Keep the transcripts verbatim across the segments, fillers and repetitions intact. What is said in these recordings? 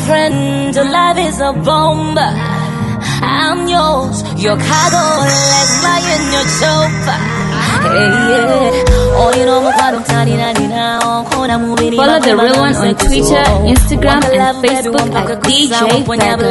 boyfriend, your love is a bomb. I'm yours, your cargo, let's fly in your chauffeur. Hey, yeah. Oh, you know what I'm telling you now. Follow The Real One on Twitter, Instagram, and Facebook at D J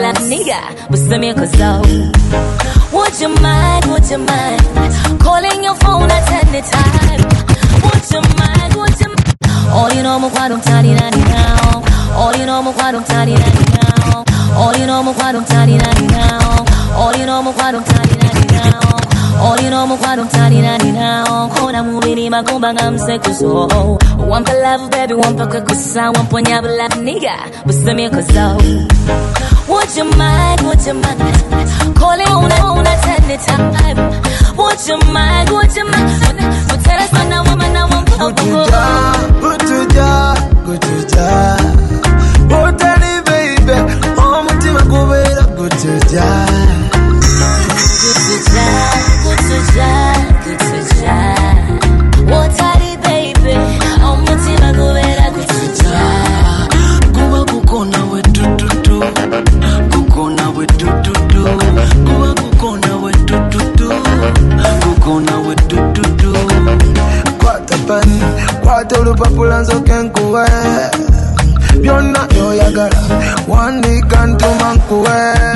Vegas. Would you mind, would you mind calling your phone at any time? Would you mind, would you mind? Oh, you know I'm telling you now. Oh, you know I'm telling you now. Oh, you know I'm telling you now. Oh, you know I'm telling you now. Oh, you know I'm telling you now. Kona mubiri makumba ngamsekuso. Wampa love baby, wampa kakusa, wampa nyaba love nigga. Busame kozo. Would you mind, would you mind calling on a phone at any time? Would you mind, would you mind? Would tell us now, woman, now I'm good to ja, good to ja, good to ja. Oh, tell me, baby, oh, mutima kubera, good to ja. Good to ja, good to ja, good to ja. Oh, tell me, baby, oh, mutima kubera, good to ja. Kuba kukona we do do do, kukona we do do do. Kuba kukona we do do do, kukona we do do do. Kwata pen, kwata urupapula nzoke nkuwe. Byonna yoyagala, wandika ntuma nkuwe.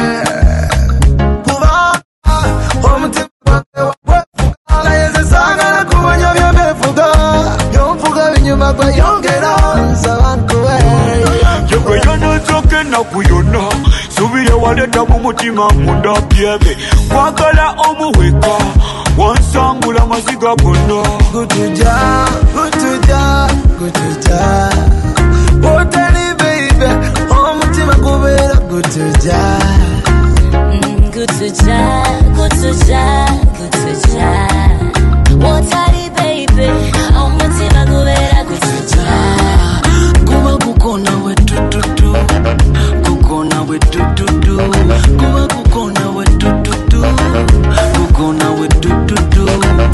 Kuba omutima gwange wagwefuga, nayenze saagala kumanya byebefuga. Byonfuga binyuma gwe yongera nsaba nkuwe. Yegwe yonozoke nakuyona, subire waleta mu mutima munda byebe. Kwagala omuweka, wansangula maziga gonna. Good to ja, good to ja, good to ja. Oh, tell me, baby, oh, mutima kubera, good to ja. Mm, good to ja, good to ja, good to ja. Oh, tell me, baby, oh, mutima kubera, good to ja. Kuba kukona we do do do, kukona we do do do. Kuba kukona we do do do, kukona we do do do.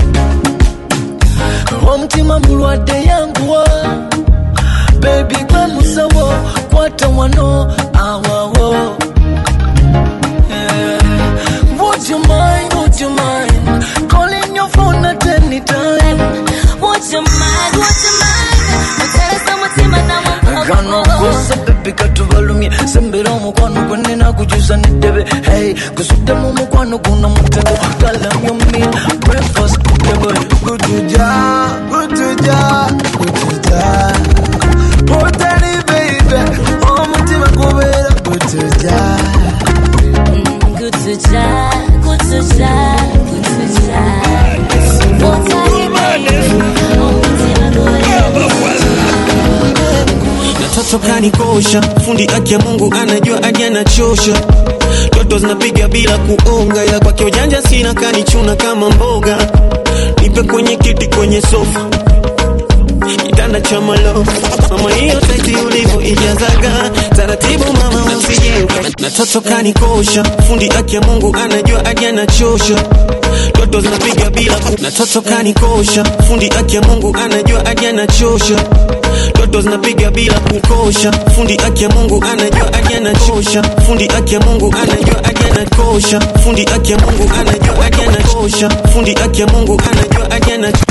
Omutima mulwadde yanguwa, baby gwe musawo, kwata wano awawo. Yeah. Would you mind, would you mind calling your phone at any time? Would you mind, would you mind tell us omutima nawo Gano kusa baby katubalumye, sembera omukwano gwe nina kujuza n'eddebe. Hey, kusudde mu mukwano guno mutego, galamya meal, breakfast table. Good to ja, good to ja, good to ja. Oh, tell me, baby, oh, mutima kubera, good to ja. Mm, good to ja, good to ja, good to ja. Oh, tell me, baby, oh, mutima kubera, good to ja. Natoto kanikosha, fundi aki ya Mungu anajua aje anachosha. Toto zinapiga bila kuonga, ya kwake ujanja sina, kanichuna kama mboga. Nipe kwenye kiti kwenye sofa, kitanda cha malo. Mama hiyo taiti ulivo ijazaga, taratibu mama usije uka. Natoto kanikosha, fundi aki ya Mungu anajua aje anachosha. Toto zinapiga bila ku. Natoto kanikosha, fundi aki ya Mungu anajua aje anachosha. Toto zinapiga bila kukosha, fundi aki ya Mungu anajua aje anachosha. Fundi aki ya Mungu anajua aje anachosha. Fundi aki ya Mungu anajua aje anachosha. Fundi aki ya Mungu anajua aje anachosha.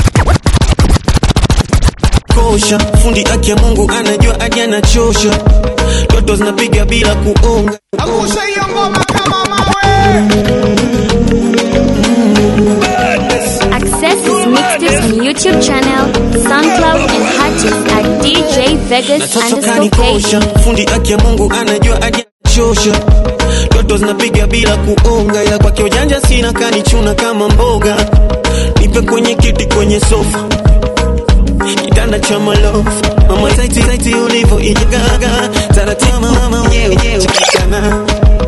Fundi aki ya Mungu anajua aje anachosha. Toto zinapiga bila kuonga. Akusha hiyo ngoma kama mawe. Access his mixtapes on YouTube channel, SoundCloud, and Hutchins at D J Vegas underscore K. Fundi aki ya Mungu anajua aje anachosha. Toto zinapiga bila kuonga, ya kwake ujanja sina, kanichuna kama mboga. Nipe kwenye kiti kwenye sofa, kitanda cha malo. Mama taiti taiti ulivo ijaga, taratibu mama yewe yewe chakana.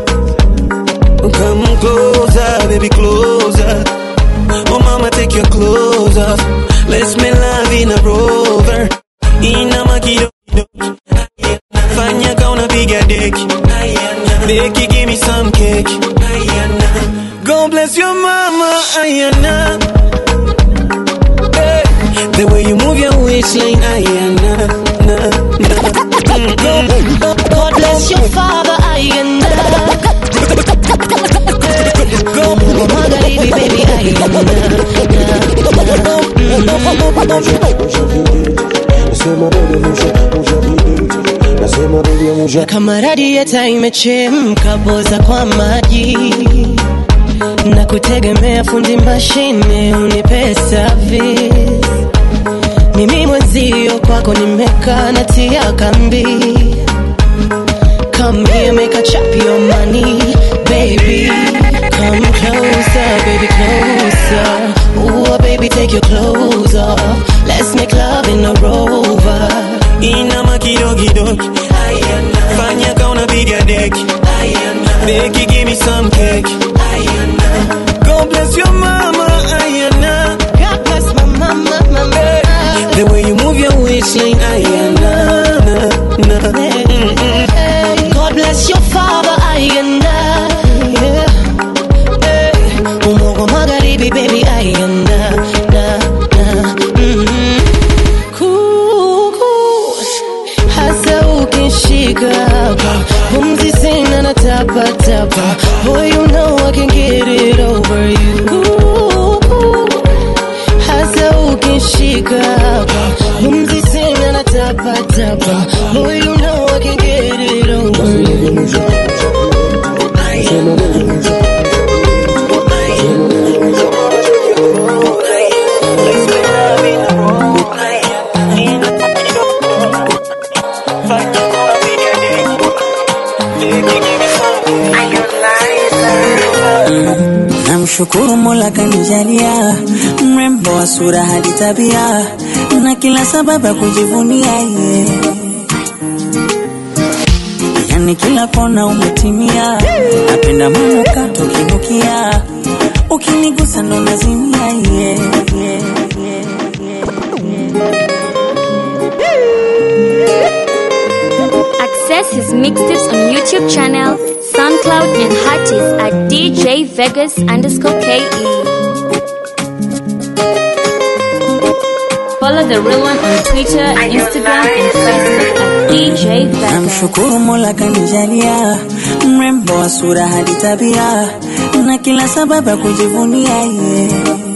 Come closer, baby closer. Oh mama, take your clothes off. Let's make love in a rover. Ina makido fanya kauna piga deki. Deki, give me some cake. God bless your mama, Ayana. Hey, the way you move your waistline, Ayana. Na, na. God bless your father, I am go, my baby, baby, I am kama radieta imechemka, boza kwa maji na kutegemea fundi mashine unipe service. Mimi mwenzio kwako nimekaa natia kambi. Come here, make a chop your money, baby. Come closer, baby, closer. Ooh, baby, take your clothes off. Let's make love in a Rover. Inama kidogi dogi, fanya kauna piga deki. Deki, give me some cake. God bless your mama, Ayana. God bless my mama, mama. The way you move your waistline, Ayana. Na, na. Hey, God bless your father, Ayana. Yeah. Hey, umogo magaribi, baby, Ayana. Na, na. Mm-hmm. Cool, cool. Hasa ukishika hapa, pumzi sina na tapa tapa. Boy, you know I can get it over you. Cool, cool. Hasa ukishika hapa, pumzi sina na tapa tapa. Boy, you know I can get it over you. Namshukuru Mola kanijalia mrembo wa sura hadi tabia na kila sababu ya kujivunia yeye. Yani kila kona umetimia, napenda manukato ukinukia, ukinigusa ndo nazimia yeye. Access his mixtapes on YouTube channel, SoundCloud and Hotties at D J Vegas underscore K E. Follow the real one on Twitter, Instagram and Facebook at D J Vegas. Namshukuru Mola kanijalia mrembo wa sura hadi tabia na kila sababu ya kujivunia yeye.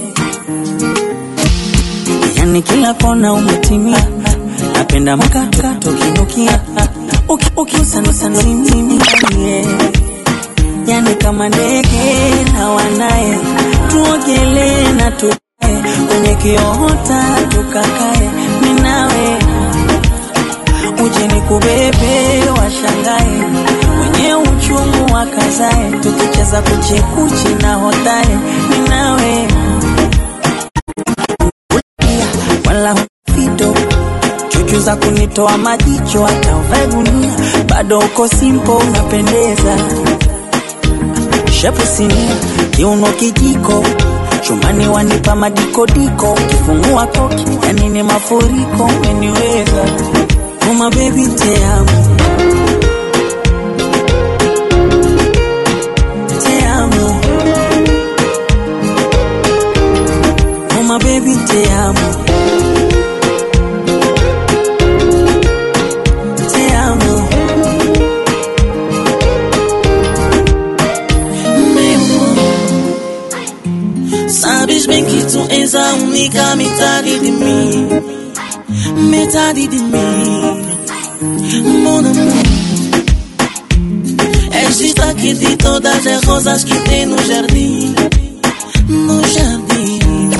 Yani kila kona umetimia, napenda makato kinukia, ukisana sana mimi yeye. Yani kama ndege na wanae, tuogelee na tukae kwenye kiota tukakae mimi nawe. Uje nikubebe washangae, mwenye uchungu wakazae, tukicheza kuchekuchi na hotae mimi nawe. Wala fido chuchu za kunitoa majicho, hata uvae gunia bado uko simple unapendeza. Shepu sinia, kiuno kijiko, chumani wanipa madikodiko, kifungua koki, yani ni mafuriko umeniweza. Oh my baby te amo, te amo. Oh my baby te amo, te amo. Sabes bem que tu és a única metade de mim, metade de mim, mon amor. És destaque de todas as rosas que tem no jardim, no jardim.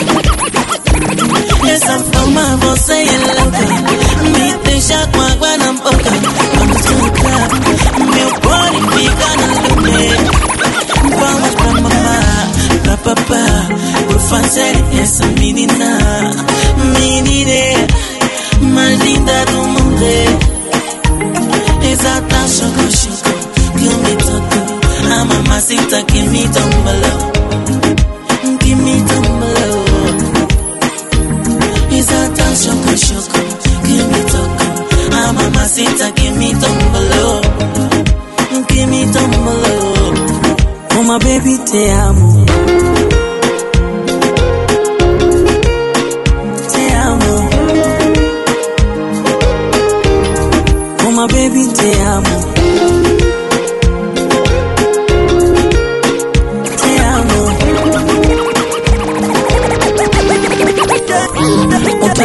Essa forma você é louca, me deixa com água na boca. Vamos trocar, meu body fica na lua. Vamos pra mamá, pra papá, por fazer essa menina, menina mais linda do mundo. Exata choco choco que me tocou, a mamacita que me tombalou, que me tombalou. Exata choco choco que me tocou, a mamacita que me tombalou, que me tombalou. Oh my baby te amo, te amo. Oh my baby te amo.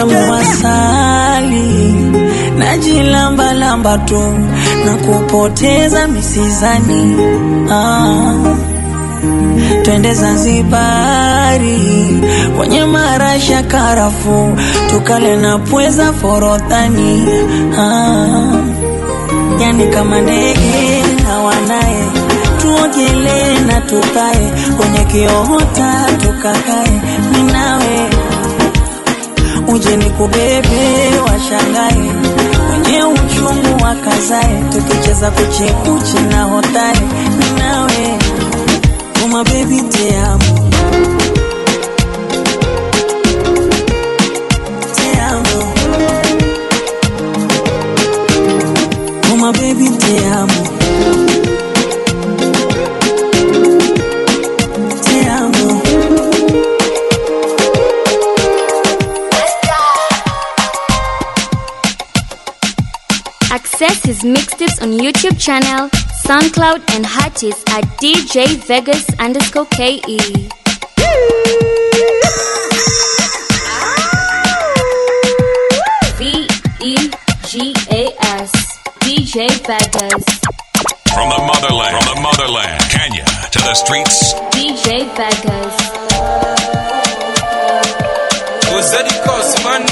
utamu asali, najilamba lamba tu na kupoteza misizani. Ah, twende Zanzibari kwenye marasha karafu, tukale na pweza forodhani. Ah, yani kama ndege hawanaye, tuogele na tukae kwenye kiota tukakae, ninawe uje nikubebe washangae, kwenye uchungu wakazae, tukicheza kuchekuchi na hotae, ninawe oh my baby te amo, te amo, oh my baby te amo, te amo. Access his mixtapes on YouTube channel, SoundCloud and Hotties at D J Vegas underscore K E. V E G A S D J Vegas. From the motherland, from the motherland, Kenya to the streets, D J Vegas. Ozadi Kosman.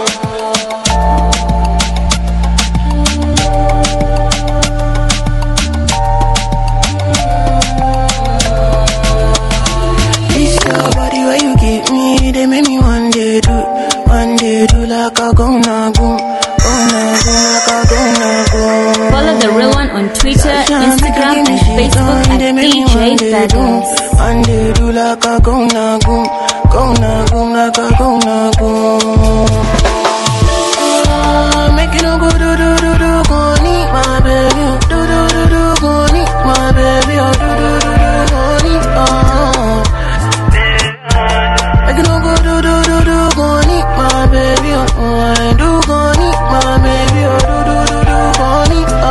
They make me one day do, one day do like a go na go, go na go like a go na go. Follow the real one on Twitter, Instagram, and Facebook at D J Vegas. One day do like a go na go, go na go like a go na go. Ah, make you no go do do do do, go need my baby, do do do do, go need my baby, oh do do do do, go need ah. Make you no go do do do do, go need my baby, oh I do go need my baby, oh do do do do, go need ah.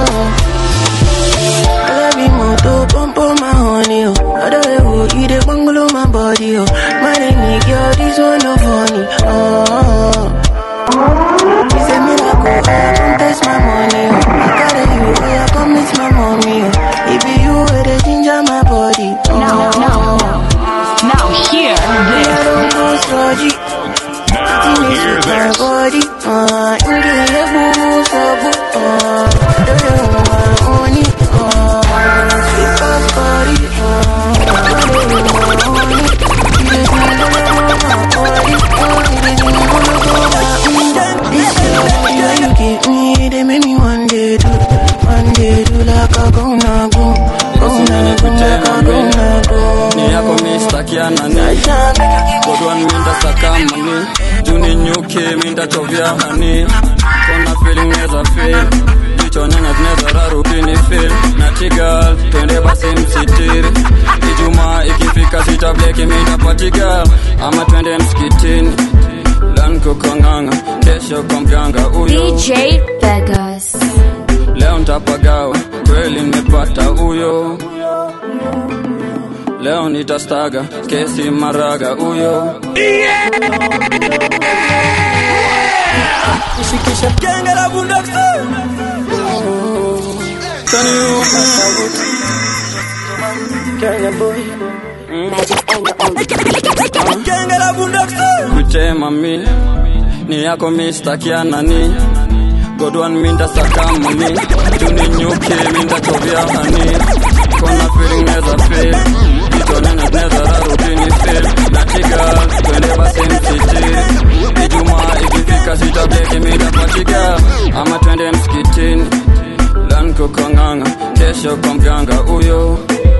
I love you more to pump on my honey, oh. I don't know you the bungalow my body, oh. My name girl, this one no funny, oh. It's a miracle, I come test my money, oh. Carry you, oh yeah, come meet my mommy, oh. It be you where they ginger my body, oh. Now, now, now hear this. I don't go sludgy. now hear My this. body, uh, you get your boo, so boo, uh, do you want my honey, uh, sweet ass body, uh, do you want my honey, you get me all over my body, uh, you get me all over my, this love you give me, they make me one day do, one day do like a go na go, go na go like a go na go. Ni yako mistakia nani, kodwan minda sakamani, juni nyuki minda chovya hani, kona feeling neza feel, jicho nyanya zineza raru kini feel, na chigal, twende basi msitiri, Ijumaa ikifika sita bleki minda patigal, ama twende mskitini, lan kukonganga, kesho kwa mganga uyo, D J Vegas. leo ntapagawa, kweli nimepata uyo, leo nitastaga, kesi maraga uyo. Nishikisha genge la bunduki. Tani you Kenya boy, Genge la bunduki. Kuche mami, ni yako mistakia nani, Godwan minda sakamani, juni nyuki minda chovya hani, kona feeling neza feel, jicho nena neza raru kini feel, na chigal, twende basi msitiri, Ijumaa ikifika sita bleki minda patigal, ama twende mskitini, lan kukonganga, kesho kwa mganga uyo,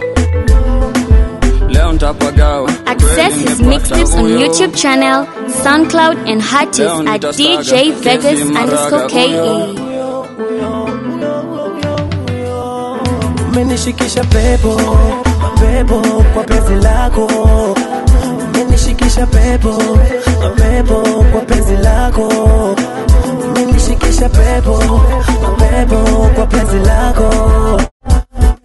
leo ntapagawa. Access his mixtapes on YouTube channel, SoundCloud and Hotties at D J Vegas underscore K E. umenishikisha pepo, pepo kwa penzi lako, umenishikisha pepo, pepo kwa penzi lako, umenishikisha pepo, pepo kwa penzi lako,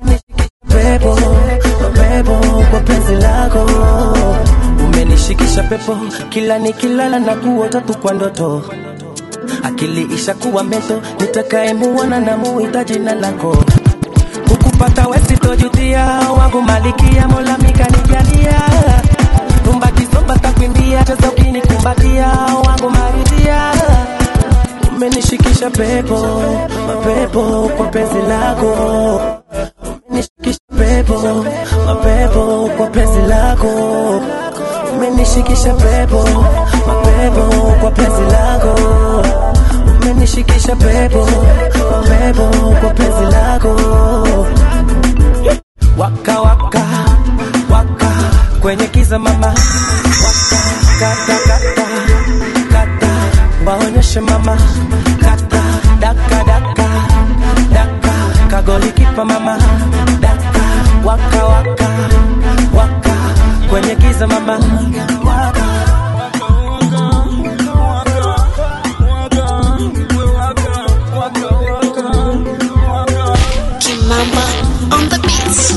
pepo, pepo kwa penzi lako, umenishikisha pepo pepo, kila nikilala na kuota tu kwa ndoto. Akili ishakuwa meto, nitakaye muona na muita jina lako. Kukupata wewe sitojutia, wangu malikia Mola mikanijalia. Tumba kisomba takwambia, cheza ukinikumbatia, wangu maridia. Umenishikisha pepo, mapepo kwa penzi lako. Umenishikisha pepo, mapepo kwa penzi lako. Umenishikisha pepo, mapepo kwa penzi lako. Umenishikisha pepo, mapepo kwa penzi lako. Waka waka waka kwenye kiza mama. Waka kata kata kata waonyeshe mama. Kata daka daka daka kagoli kipa mama. Daka waka waka waka kwenye kiza mama. Waka Kimamba on the beats.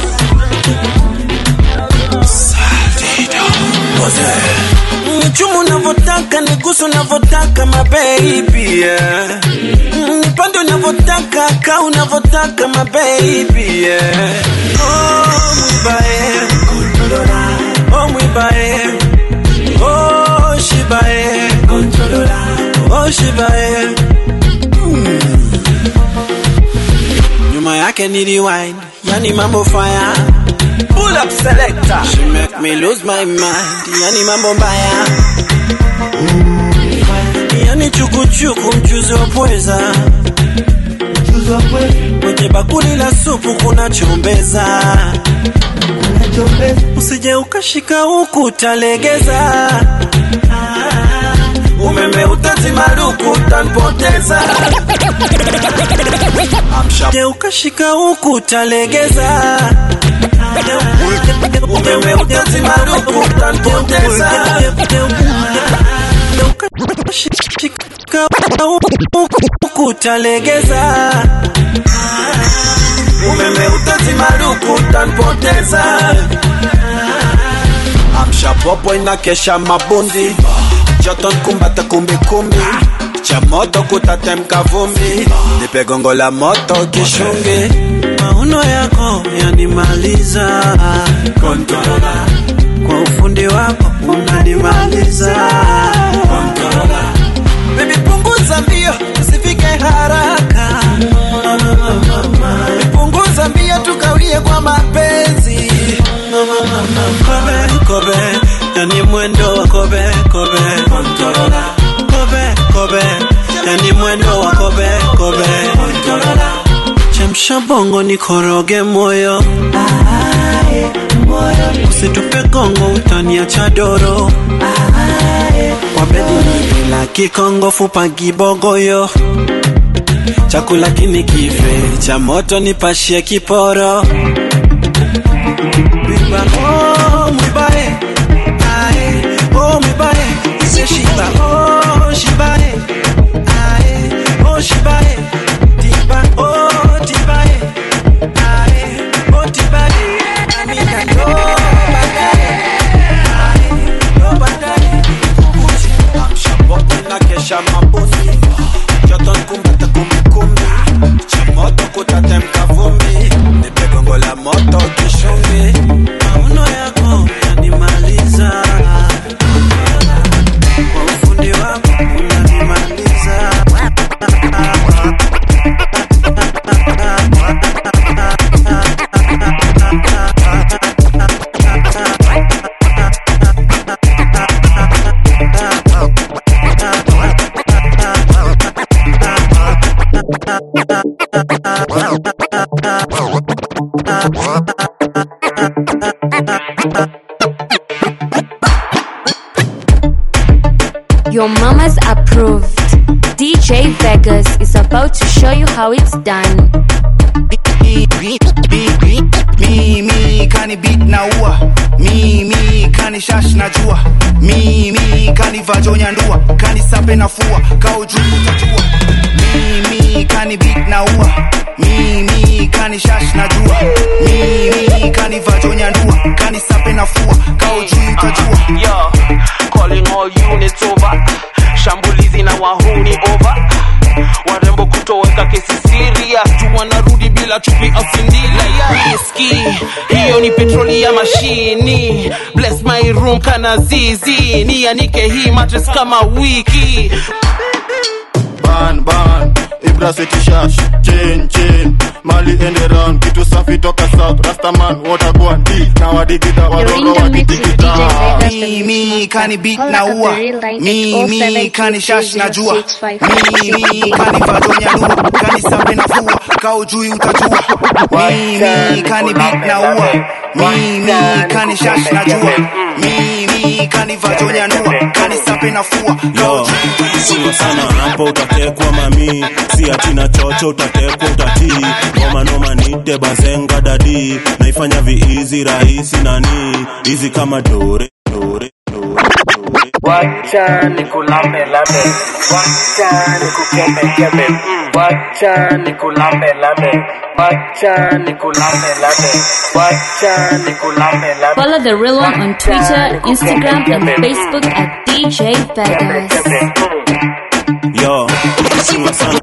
Nichumu unavotaka, nigusu unavotaka my baby yeah. Nipande unavotaka, ka unavotaka my baby yeah. Oh mwibae, oh mwibae, oh shibae, oh shibae mm. Nyuma yake ni rewind, yani mambo fire. Pull up selector, she make me lose my mind, yani mambo mbaya mm. Yani chuku chuku mchuzi wa pweza, mchuzi wa pweza. Kwenye bakuli la supu kuna chombeza, kuna chombeza. Usije ukashika huku utalegeza, umeme utazimaruku utanipoteza. Usije ukashika huku utalegeza, umeme utazimaruku utanipoteza. Ukashika huku utalegeza, umeme utazimaruku utanipoteza. Amsha popo inakesha mabundi, joto nkumbata kumbi kumbi, cha moto kutatemka vumbi, nipe gongo la moto kishungi. Mauno yako yanimaliza, kontrola kwa ufundi wako unanimaliza, kontrola. Baby punguza mbio, usifike haraka, punguza mbio tukawie kwa mapenzi. Kobe, kobe, yani mwendo wa kobe, kobe, kontrola. Kobe, kobe, yani mwendo wa kobe, kobe, kontrola. Chemsha bongo nikoroge moyo, usitupe kongo utaniacha doro. Kwa bedi ni ila kikongo fupa gibogoyo, chakula kini kife, cha moto nipashie kiporo. Biba oh mwibae, ae oh mwibae, ise shiba oh shibae, ae oh shibae, tiba oh tibae, ae oh tibae, amina no badae, ae no badae. Uchi amsha bopo na kesha mabusi, joto nkumbata kumbi kumbi, cha moto kutatemka vumbi, nipe gongo la moto kishungi. Mauno yako yanimaliza, kwa ufundi wako unanimaliza. Your mama's approved. D J Vegas is about to show you how it's done. Mimi kani beat na ua, mimi kani shash na jua, mimi kani vajonya ndua, kani sape na fua, kao juu utatua. Mimi kani beat na ua, mimi kani shash na jua, mimi kani vajonya ndua, kani sape na fua, kao juu utatua. Yo wanarudi bila chupi au sindila ya whisky. Hiyo ni petroli ya mashini. Bless my room kana zizi, ni anike hii mattress kama wiki. Ban ban Ibra city shash chain chain Mali ende round kitu safi toka south Rastaman watagwan di na wadigita warongo wadigita. Mimi kani beat na ua Mimi kani shash na jua Mimi kani vadonya nua Kani sape na fua Kao jui utajua. Mimi kani beat na ua Mimi kani shash na jua Mimi kani vadonya nua Kani sape na fua Kao jui utajua. Sana hapo utatekwa mami, si atina chocho utatekwa utatii. Noma noma nite bazenga dadi, naifanya viizi rahisi nani, hizi kama dore dore dore dore. Wacha nikulambe lambe, wacha nikukembe kembe, wacha nikulambe lambe, wacha nikulambe lambe, wacha nikulambe lambe. Follow The Real One on Twitter, Instagram and Facebook at D J Vegas. Yo, sima sana.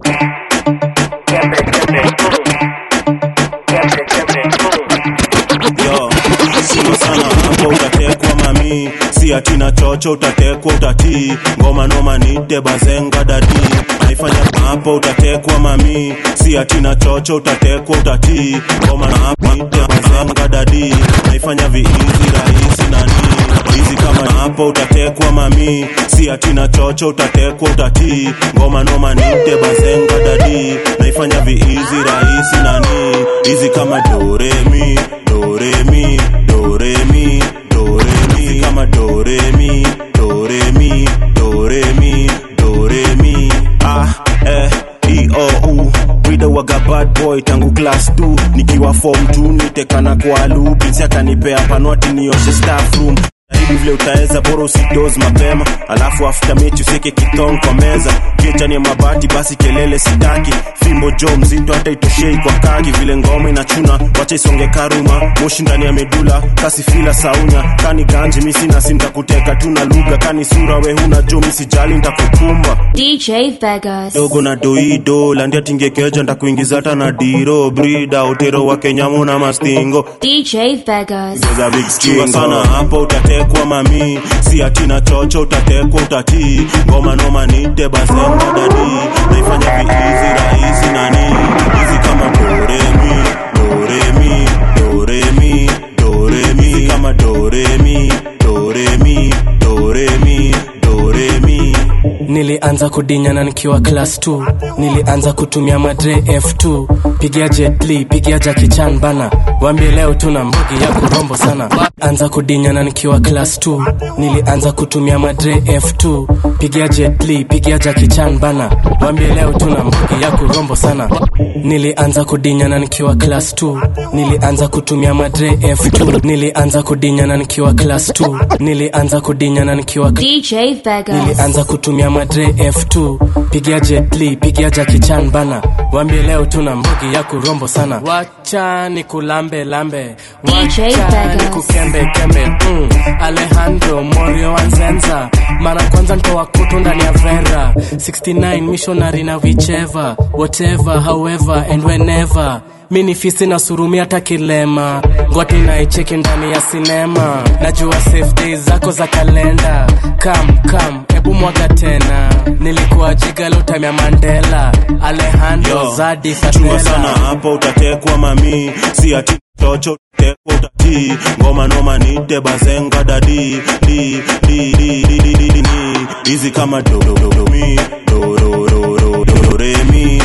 Yo, sima sana hapo utatekwa mami, si atina chocho utatekwa utatii. Ngoma noma nite bazenga dadi, naifanya hapo utatekwa mami, si atina chocho utatekwa utatii. Ngoma na nite bazenga dadi, naifanya viizi rahisi nani, hizi kama hapo utatekwa mami, si atina chocho utatekwa utatii. Ngoma noma nite bazenga dadi, naifanya viizi rahisi nani, hizi kama dore mi dore mi dore mi dore mi kama dore mi dore mi dore mi dore mi. Ah eh E O U Wida waga bad boy tangu class two, nikiwa form two nitekana kwa loop. Pinsi akanipea panwati nioshe staff room. Haibu vile utaeza bora usidoze mapema, alafu after mechi useke kitong kwa meza. Kiechani ya mabati basi kelele sitaki, fimbo jo mzito hata itoshei kwa kaki. Vile ngoma inachuna wacha isonge karuma, moshi ndani ya medula kasi fila saunya. Kani ganji misi na sinta kuteka tuna lugha, kani sura we huna jo misi jali nitakukumba. D J Vegas dogo na doido landia tingekeja nitakuingiza hata na diro brida utero wa Kenyamu na mastingo. D J Vegas Chua sana hapo utatekwa mami, si atina chocho utatekwa utatii. Ngoma noma nite bazenga dadi, naifanya viizi rahisi nani, hizi kama dore mi dore mi dore mi dore mi kama dore mi dore mi dore mi dore mi. Nilianza kudinyana nikiwa class two, nilianza kutumia madre F two. Pigia Jet Li, pigia Jackie Chan bana, wambie leo tuna mbogi ya kurombo sana. Anza kudinyana nikiwa class two, nilianza kutumia madre F two. Pigia Jet Li, pigia Jackie Chan bana, wambie leo tuna mbogi ya kurombo sana. Nilianza kudinyana nikiwa class two, nilianza kutumia madre F two. Nilianza kudinyana nikiwa class two, nilianza kudinyana nikiwa D J Vegas. Nilianza kutumia madre F two. Pigia Jet Li, pigia Jackie Chan bana, wambie leo tuna mbogi ya kurombo sana. Wacha nikulambe lambe, wacha nikukembe kembe. mm. Alejandro Morio Anzenza, mara kwanza ntoa kutu ndani ya vera. sixty-nine missionary na whichever, whatever, however and whenever. Mini fisi na surumi hata kilema, ngwati na icheki ndani ya sinema. Najua safe days zako za kalenda, come come ebu mwaga tena. Nilikuwa jiga lo time ya Mandela, Alejandro Yo, Zadi Fatela. Chua sana hapo utatekwa mami, si ati chocho utakwa utatii. Ngoma noma nite bazenga dadi, di di di di di di di. Hizi kama do do do do mi do do do do do re mi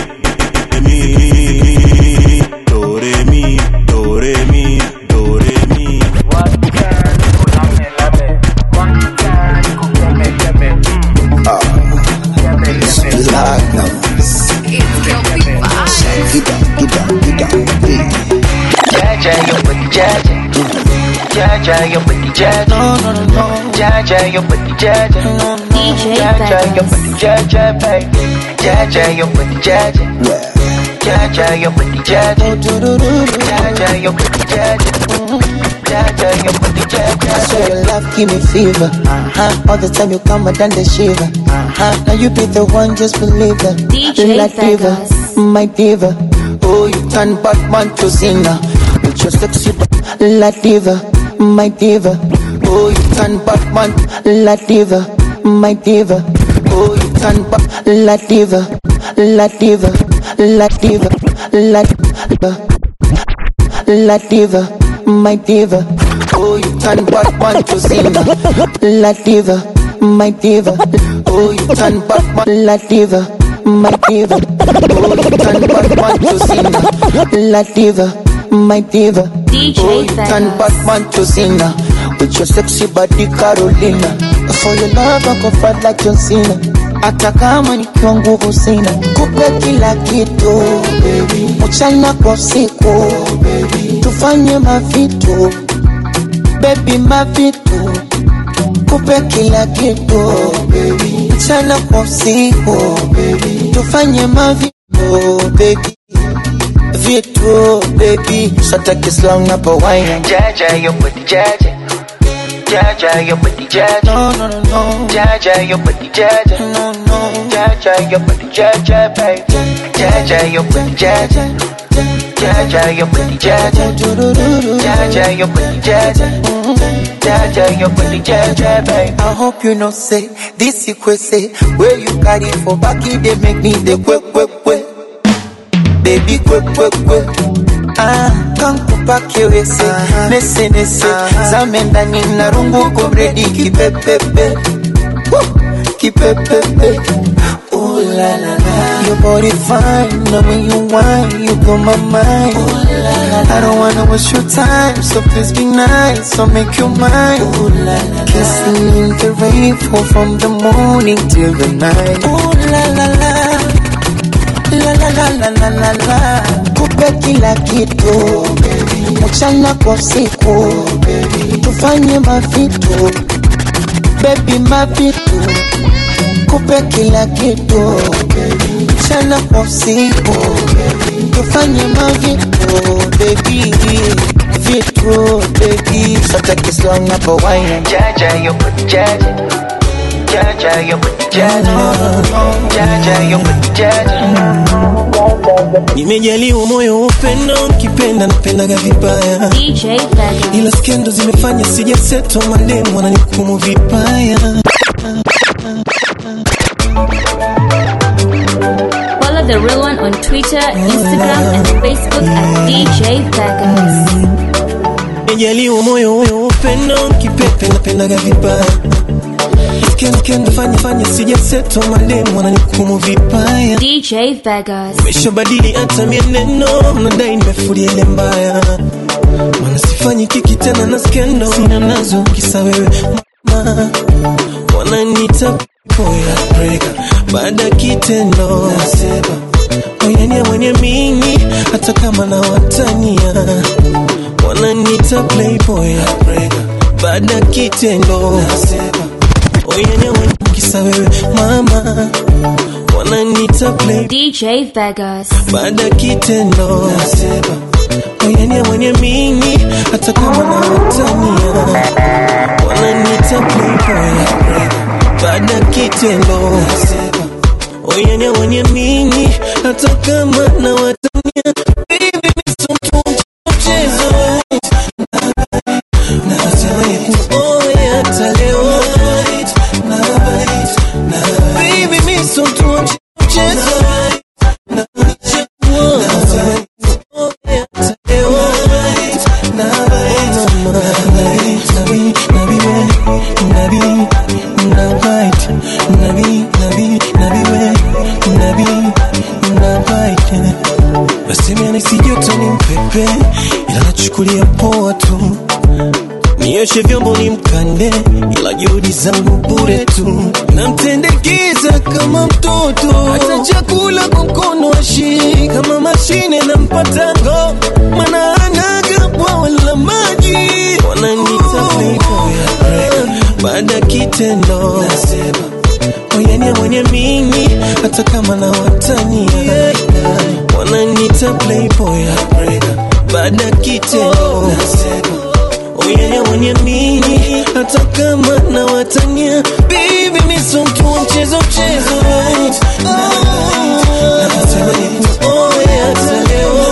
mi do re mi do re mi do re mi. Wacha nikulame lame, wacha nikukeme keme. Ah, it's black now. Get down, get down, get down, hey. Jaja, your booty, Jaja. Jaja, your booty, Jaja. No, no, no, no. Jaja, your booty, Jaja. D J Jaja, your booty, Jaja, baby. Jaja, your booty, Jaja. Jaja, your booty, Jaja. Jaja, your booty, Jaja. Jaja, your booty, Jaja. I swear your love give me fever. Uh-huh. All the time you come and then the shiver. Uh-huh. Now you be the one, just believe it. D J like diva, my diva. Oh, you turn Batman to sinner with your sexy La Diva, my diva. Oh, you turn Batman, La Diva, my diva. Oh, you turn ba- La Diva, La Diva, La Diva, La Diva, La Diva, my diva. Oh, you turn Batman to sinner, La Diva, my diva. Oh, you turn Batman, La Diva, my diva. Oh, you turn Batman to sinner, La Diva, my diva. D J oh, you turn Batman to sinner with your sexy body Carolina. For your love I go fight like John Cena. Hata kama nikiwa nguvu sina, kupe kila kitu baby, mchana kwa usiku baby, tufanye mavitu baby, mavitu, kupe kila kitu baby, mchana kwa usiku baby, tufanye mavitu baby, vitu baby, sata kislang na pa wine. Jaja yo put the jaja, Jaja yo put the jaja, no no no no, Jaja yo put the jaja, no no, Jaja yo put the jaja, baby, Jaja yo put the jaja, Jaja yo put the jaja, Jaja yo put the jaja, Jaja yo put the jaja, baby. I hope you know say this you could say where you carry for back it they make me the quick quick quick, baby quick quick quick. Ah, kankupa kiwese, uh-huh. Nese nese, uh-huh. Zamenda nina rungu kumredi kipepepe, kipepepe. Ooh la la la, your body fine, now when you whine, you blow my mind. Ooh la la la, I don't wanna waste your time, so please be nice, so make you mine. Ooh la la, kissing in the rain, fall from the morning till the night. Ooh la la la, la la la la la la la. Kupe kila kitu baby, mchana kwa usiku baby, tufanye mavitu baby, mavitu, kupe kila kitu baby, mchana kwa usiku baby, tufanye mavitu baby, vitu baby, sata kislang na pa wine. Jaja yo put the jaja, Jaja yo put the jaja, Jaja yo put the jaja. Nimejaliwa moyo upendo, ukipenda napendaga vibaya. D J Vega, ila skendo zimefanya sijaseto, mademu wananihukumu vibaya. follow the real one on Twitter, Instagram and Facebook at D J Vegas. Nimejaliwa moyo upendo, ukipenda napendaga vibaya. Skendo skendo fanya fanya sijaseto, mademu wananihukumu vibaya. D J Vegas, nimeshabadili hata mienendo, nadai nimefuria ile mbaya. Maana sifanyi kiki tena na skendo, sina nazo kisa wewe mama. Wananiita boya breaker, baada kitendo nasema oyania mwenye mimi, hata kama na watania. Wananiita playboy breaker, baada kitendo nasema oyania mwenye kisa wewe mama. Wananiita play D J Vegas, baada kitendo nasema oyania mwenye mimi, hata kama na watania. Wananiita playboy baada kitendo nasema oyania mwenye mimi, hata kama na watania. Baby miso mchezo nasema oya hata leo. Baby miso mchezo na nachukulia poa tu, nioshe vyombo ni mkande, ila juhudi zangu bure tu. Namtendekeza kama mtoto, hata chakula kwa mkono ashi, kama mashine na mpatango, mana anaga bwawa la maji. Wananiita playboy baada kitendo nasema oyania mwenye mimi, hata kama na watania. Wananiita playboy baada kitendo nasema oyania mwenye mimi, hata kama na watania. Baby miso mtu wa mchezo mchezo, nasema oya hata leo.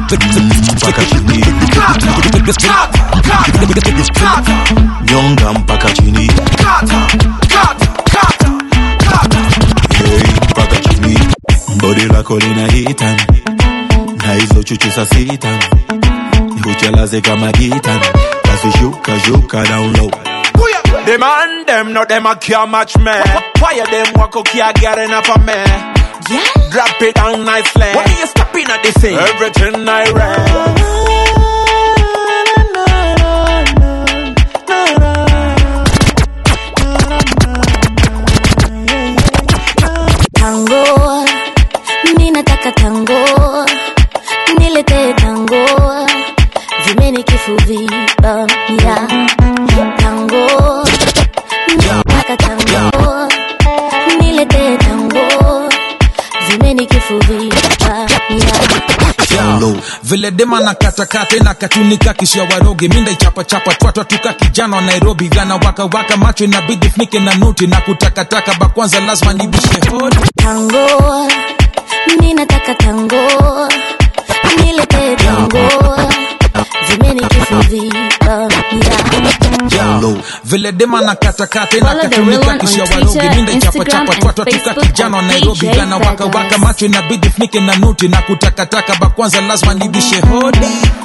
mpaka chini, nyonga mpaka chini, hey, mpaka chini. Body lako lina hita na hizo chuchu sa sita, nikuchelaze kama gita, basi shuka shuka down low. The man them no them a can't match me. Why them walk up can't get enough of me? Yeah. Drop it down nicely. Why you stopping at this thing? Everything I read. Tango, mina taka tango, nilete tango, vimeni kifuvi, bamia. Tango, mina taka tango, nilete tango, vimeni kifuvi, bamia. Vile dema na kata kata na katunika kisha waroge minda chapa chapa twatwa tuka kijana wa Nairobi gana waka waka macho inabidi funike na noti na kutaka taka ba kwanza lazima nibishe hodi. Tango, mina taka tango, nilete tango, vimeni kifuvi, bamia. Vile dema na kata kata na katunika kisha waroge minda chapa chapa twatwa tuka kijana wa Nairobi gana waka waka macho inabidi funike na noti na kutaka taka ba kwanza lazima nibishe hodi.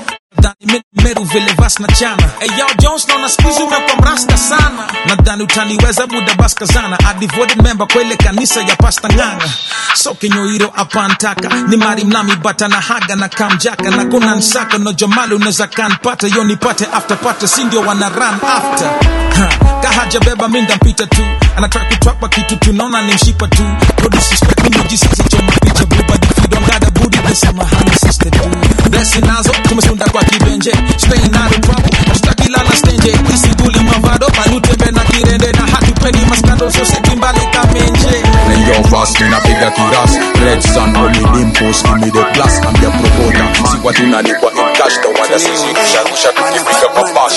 Dani meru vile vas na chana. Hey yo Jones na unasikizi umekwa mrasta sana. Nadhani utaniweza muda baska zana. A devoted member kwa ile kanisa ya pasta nganga. So kenyo hiro apantaka. Ni mari mnami bata na haga na kamjaka. Na kuna nsaka no jomali uneza kanpata. Yo nipate after pata sindio wana run after. Ha, kahaja beba minda mpita tu. Anataka kutwapa kitu tunaona ni mshipa tu. No disrespect me mujisisi choma picha boo. But if you don't got a booty then samahani sister do. Blessing nazo tumesunda kwa kibenje. Staying out of trouble, tutaki lala stenje. Isi guli mavado, manutembe na kirende. Na hatupeni maskando, so seki mbali kamenje. And yo fast in a bigger kiras. Red sun, only dimples, give me the plus. I'm the promoter, si watu nalipwa in cash. The one that says you kusha kusha tukifika kwa bash.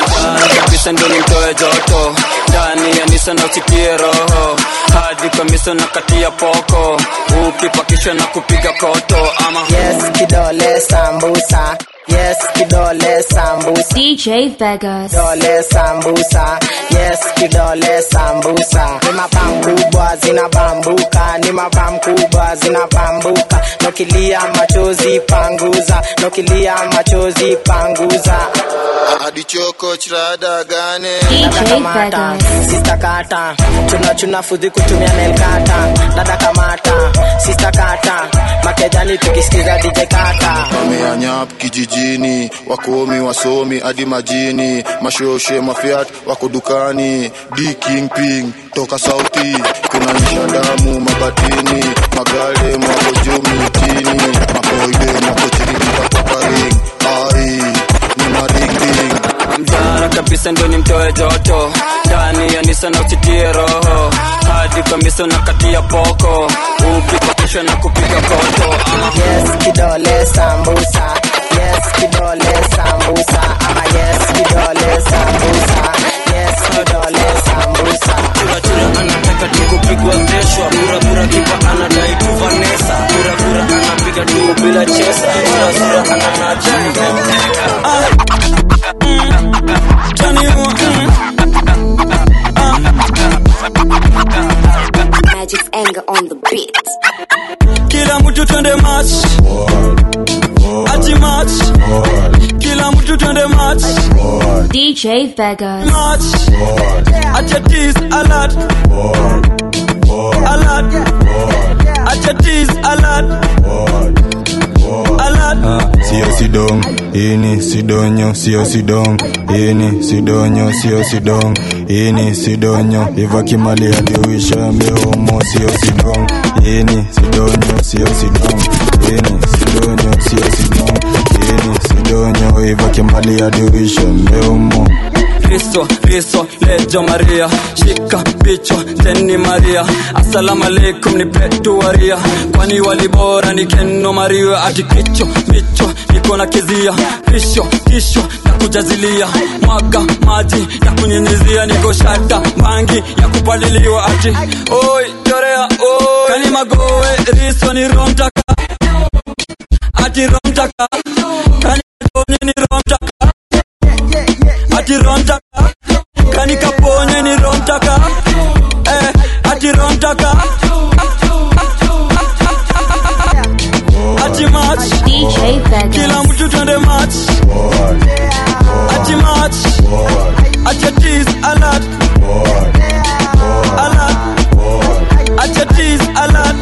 Kabisa ndo nimtoe joto ndani ya nisa na usikie roho. Hadi kwa miso na kati ya poko. Ukipakishwa na kupiga koto ama yes, kidole sambusa. Yes, kidole sambusa. D J Vegas. Kidole sambusa. Yes, kidole sambusa. Ni mabam kubwa zinabambuka. Ni mabam kubwa zinabambuka. Nokilia machozi panguza. Nokilia machozi panguza. Hadi choko chirada gane. D J Vegas. Sister kata. Chuna chuna fudhi kutumia nail kata. Dada kamata. Sister kata. Makejani tukisikiza D J kata. Wameanyap kijijini, wakomi wasomi hadi majini, mashoshe mafiat wako dukani, D King Ping toka sauti, kuna nisha damu mabatini, magale mwako juu mitini, makoide mwako chini kwa ring, ai ni maring ding. mzara kabisa ndo nimtoe joto ndani ya nisa na usitie roho. Hadi kwa miso na kati ya poko. Ukipakishwa na kupiga koto ama yes, kidole sambusa. Yes, kidole sambusa. Ama yes, kidole sambusa. Yes, kidole sambusa. Chura chura anataka tukupigwa ndeshwa. Pura pura kipa anadai kuvanesa. Pura pura anapiga tu bila chesa. Pura pura ananacha imemteka. Johnny Magic's anger on the beat. Kila mtu twende match. Ati match. Kila mtu twende match. D J Vegas. Match. Ati tease alert. Alert. Ati tease alert. Alert. Sio sidong, ini sidonyo, sio sidong, ini sidonyo, sio sidong, ini sidonyo, iva kimali hadi uisha mehomo, sio sidong, ini sidonyo, sio sidong, ini sidonyo, sio sidong, ini sidonyo, iva kimali hadi uisha mehomo. Kristo, Kristo, lejo Maria. Shika picho, teni Maria. Assalamu alaikum ni petu waria. Kwani walibora ni keno Maria. Ati kicho, picho, niko na kizia. Kisho, kisho, na kujazilia. Mwaga, maji, na kunyenyezia. Niko shata, mangi, ya kupaliliwa. Ati, oi, jorea, oi. Kani magoe, riso ni romtaka. ati romtaka kani kaponye ni romtaka ati romtaka kani kaponye ni romtaka eh ati romtaka ati match D J Vegas kila mtu twende match ati match ati tease alert alert ati tease alert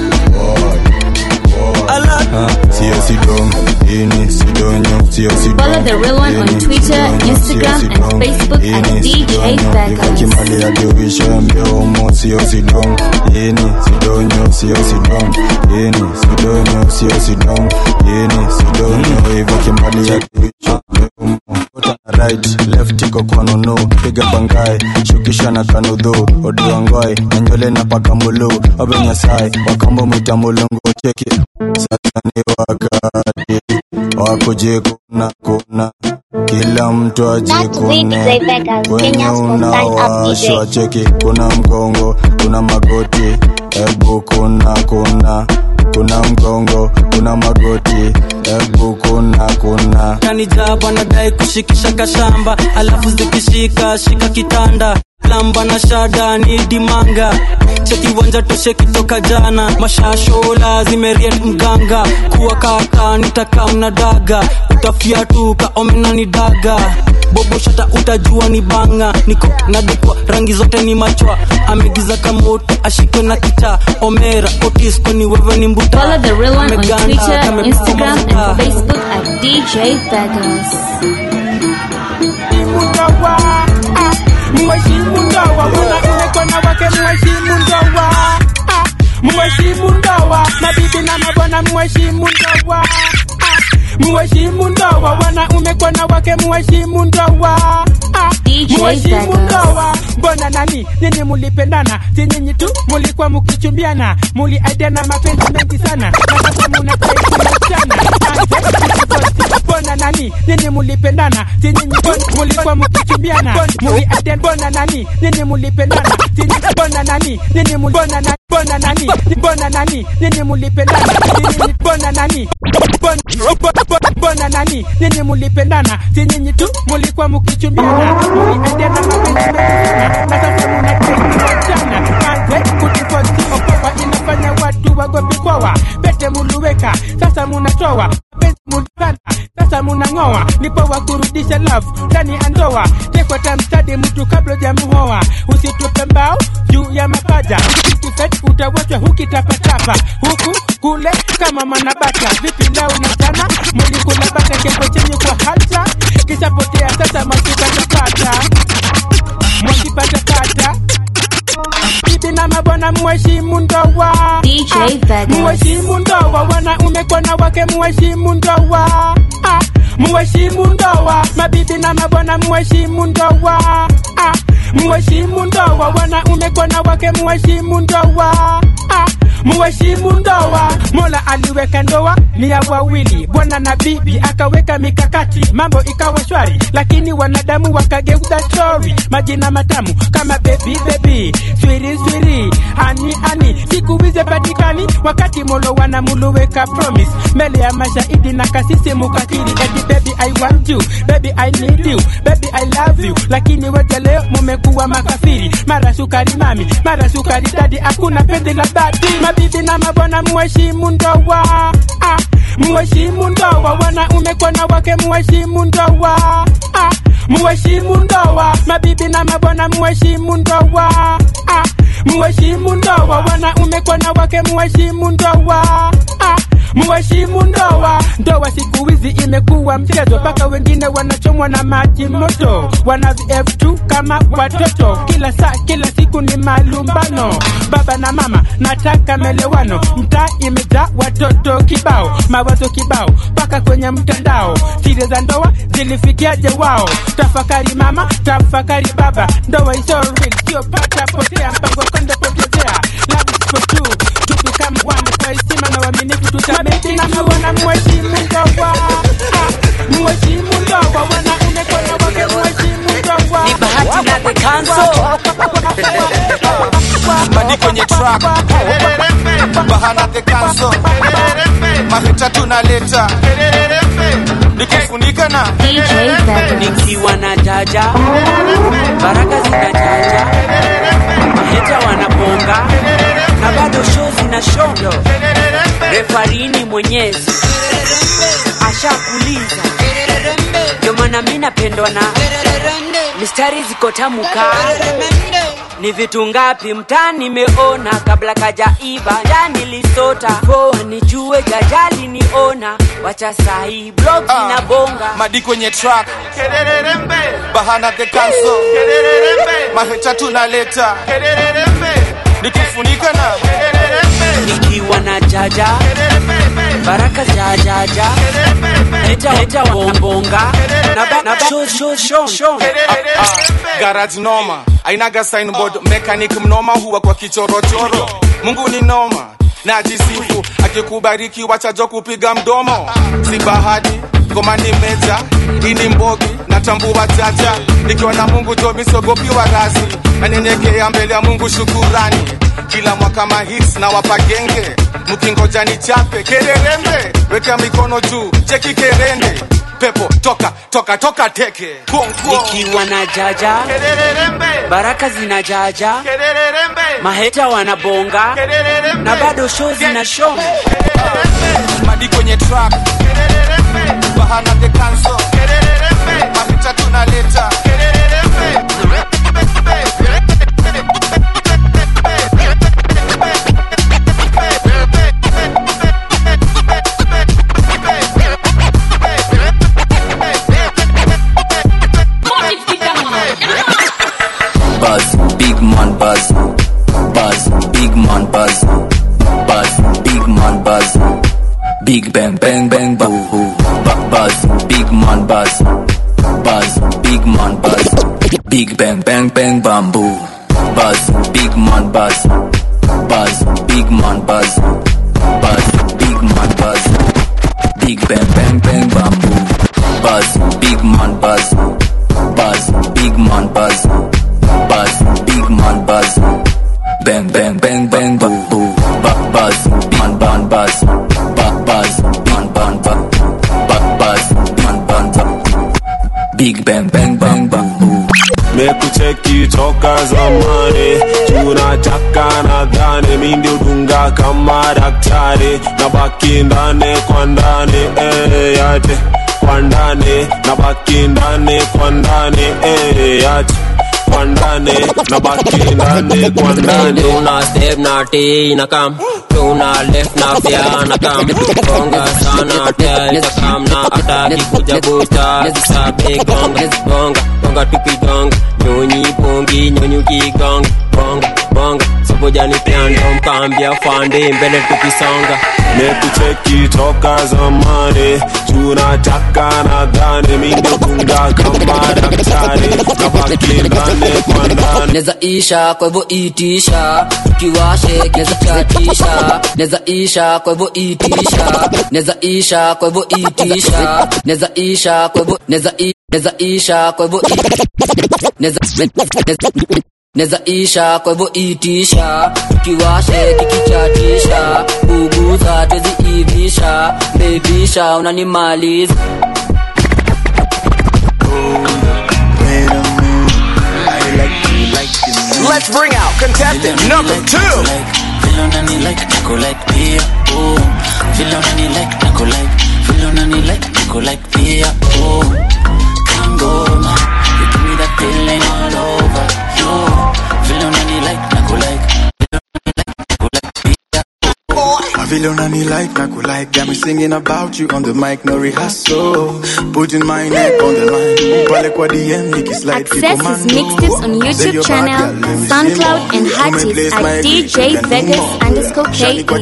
Follow the real one on Twitter, Instagram, and Facebook at D J Vegas. Kimali adiwisha mbio sio sidong. Yeni sidonyo sio sidong. Yeni sidonyo sio sidong. Yeni sidonyo hivyo kimali adiwisha mbio right left iko kwa nono piga bangai shukisha na kanudhu odiwangoi na nywele na paka mulu abenya sai wakambo mwita mulungu cheki sasa ni wakati wakuje kuna kuna kila mtu aje kuna kwenye unawashwa cheki kuna mgongo kuna magoti ebu kuna kuna kuna mgongo kuna magoti ebu kuna kuna kanija bwana dai kushikisha kashamba alafu zikishika shika kitanda lamba na shada ni dimanga cheki wanja toshe kitoka jana mashashola zimeriet mganga kuwa kaka nitaka unadaga utafia tu kaomena ni daga bobo shata utajua ni banga niko nadikwa rangi zote ni machwa amegiza kamoto ashikwe na kita omera otisko ni wewe ni mbuta follow the real one on Twitter, Instagram and Facebook at D J Vegas. Mheshimu ndoa wana umekuwa na wake mheshimu ndoa mheshimu ndoa mabibi na mabwana mheshimu ndoa mheshimu ndoa wana umekuwa na wake mheshimu ndoa mheshimu ndoa mbona nani nini mulipendana si nyinyi tu mulikuwa mkichumbiana muliaidiana mapenzi mengi sana na sasa mnakai kumachana mbona nani nini mulipendana si nyinyi tu mulikuwa mkichumbiana muliaidiana mbona nani nini mulipendana si nyinyi mbona nani nini mbona nani mbona nani mbona nani nini mulipendana si nyinyi mbona nani mbona nani nini mulipendana si nyinyi tu mulikuwa mkichumbiana muliaidiana mapenzi mengi sana na sasa mnakai kumachana anze kutifosi okoa inafanya watu wagopi kwa pete muluweka sasa mnatoa pesa mulipanda sasa mnangoa nipo wa kurudisha love ndani andoa tekwa tamstadi mtu kabla jamuoa usitupe mbao juu ya mapaja ukifet utawachwa hukitapatapa huku kule kama manabata vipi leo unatana mlikula bata kepo chenye kwa hata kisha potea sasa masipata pata mwakipata pata bibi na mabwana mheshimu ndoa D J Vegas mheshimu ndoa wana umekuwa na wake mheshimu ndoa mheshimu ndoa mabibi na mabwana mheshimu ndoa mheshimu ndoa wana umekuwa na wake mheshimu ndoa mheshimu ndoa Mola aliweka ndoa ni ya wawili bwana na bibi akaweka mikakati mambo ikawa shwari lakini wanadamu wakageuza story majina matamu kama baby baby swiri swiri hani hani siku hizi patikani wakati Molo wana muluweka promise mbele ya mashahidi na kasisi mukakiri eti baby I want you baby I need you baby I love you lakini wote leo mumekuwa makafiri mara sukari mami mara sukari daddy hakuna penzi la dhati mabibi na mabwana mheshimu ndoa ah mheshimu ndoa wana umekuwa na wake mheshimu ndoa ah mheshimu ndoa mabibi na mabwana mheshimu ndoa ah mheshimu ndoa wana umekuwa na wake mheshimu ndoa ah mheshimu ndoa ndoa siku hizi imekuwa mchezo paka wengine wanachomwa na maji moto wana V F two kama watoto kila saa kila siku ni malumbano baba na mama nataka melewano mtaa imejaa watoto kibao mawazo kibao paka kwenye mtandao siri za ndoa zilifikiaje wao tafakari mama tafakari baba ndoa is so real sio pata potea mpango kwenda potezea love is for two to become one kwa heshima na uaminifu tutameti na mabwana mheshimu ndoa mheshimu ndoa wana umekona wake mheshimu ndoa ni bahati na the council Madi kwenye track Bahana the council Mahita tunaleta Nikifunika na D J Vegas. Nikiwa na jaja baraka zinajaja maheta wanabonga na bado show zina shondo. Refarini mwenyezi ashakuliza, ndio maana mimi napendwa na mistari ziko tamu kali. Ni vitu ngapi mtani nimeona kabla kajaiba ndani lisota poa nijue jajali niona wacha sahi blog uh, na bonga Madi kwenye track Bahana the council Maheta tunaleta Nikifunika na nikiwa na jaja baraka za jaja heta heta bonga na ba na show show show show garage noma ainaga signboard mechanic mnoma huwa kwa kichorochoro. Mungu ni noma na jisifu akikubariki wacha kupiga mdomo. Si bahati ngoma ni meja ini mbogi natambua jaja nikiwa na Mungu tomi sogopi wa razi na nyenyekea mbele ya Mungu shukurani. Kila mwaka ma hits na wapa genge mkingoja ni chape kererembe weka mikono juu cheki kerende pepo toka toka toka teke nikiwa na jaja baraka zina jaja maheta wanabonga na bado show zina show. Madi kwenye track Bahana the council Mahita tunaleta Buzz, big man buzz, buzz, big man buzz, buzz, big man buzz, big bang bang bang boo hoo, buzz, big man buzz, buzz, big man buzz, big bang bang bang bamboo, buzz, big man buzz, buzz, big man buzz, buzz, big man buzz, big bang bang bang bamboo, buzz, big man buzz, buzz, big man buzz. Buzz, big man buzz, bang bang bang bang boo boo, buzz, man ban buzz, buzz, man ban buzz, buzz, man ban buzz, big bang bang bang boo boo. Mekucheki toka zamani, tunataka nadhani mimi ndio dunga kama daktari, nabaki ndani kwa ndani eh yate, kwa ndani nabaki ndani kwa ndani eh yate. Kwa ndani na baki ndani kwa ndani. Tuna step na T na kam, tuna left na pia na kam. Gonga sana tel kam na ataki kuja busta. Sabe gonga gonga gonga tupi gonga. Nyonyi pongi nyonyi ki gonga gonga gonga. Sabojani piando mkambia fande mbele tukisonga. Mekucheki toka zamani, tunataka nadhani mimi ndio dunga kama daktari, nabaki ndani kwa ndani. Neza isha kwa hivyo itisha, tukiwashe neza chatisha. Neza isha kwa hivyo itisha, neza isha kwa hivyo itisha. Neza isha kwa hivyo neza neza isha kwa hivyo neza neza isha kwa hivyo itisha, tukiwashe kikichatisha. Buguza twezi ivisha, bebisha unanimaliza. Let's bring out contestant number two. Feel nani like nako like pia oh. Feel nani like nako like. Feel nani like nako like pia oh. Kangoma, you give me that feeling all over yo. Feel nani like nako like. I feel on any like, I could like. Got me singing about you on the mic, no rehearsal. Putting my neck on the line. Access his mixtapes on YouTube channel, SoundCloud and Hotties at D J Vegas underscore K E.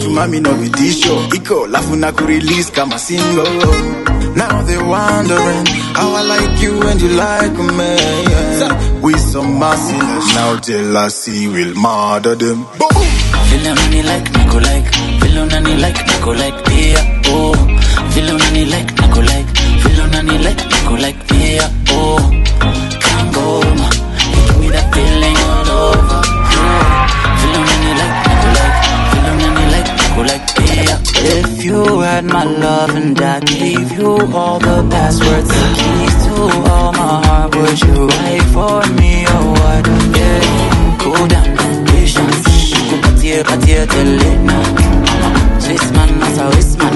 Now they're wondering how I like you and you like me. Yeah. We some merciless, now jealousy will murder them. Feel nani like nako like. Feel nani like nako like pia oh. Feel nani like nako like. Feel nani like nako like pia oh. Kangoma, you give me that feeling all over. Yeah. Feel you all the passwords, the keys to all my heart. Would you wait for me or what? Yeah, cool down, patience. Kupatie patie tele na Swiss man, as a Swiss man.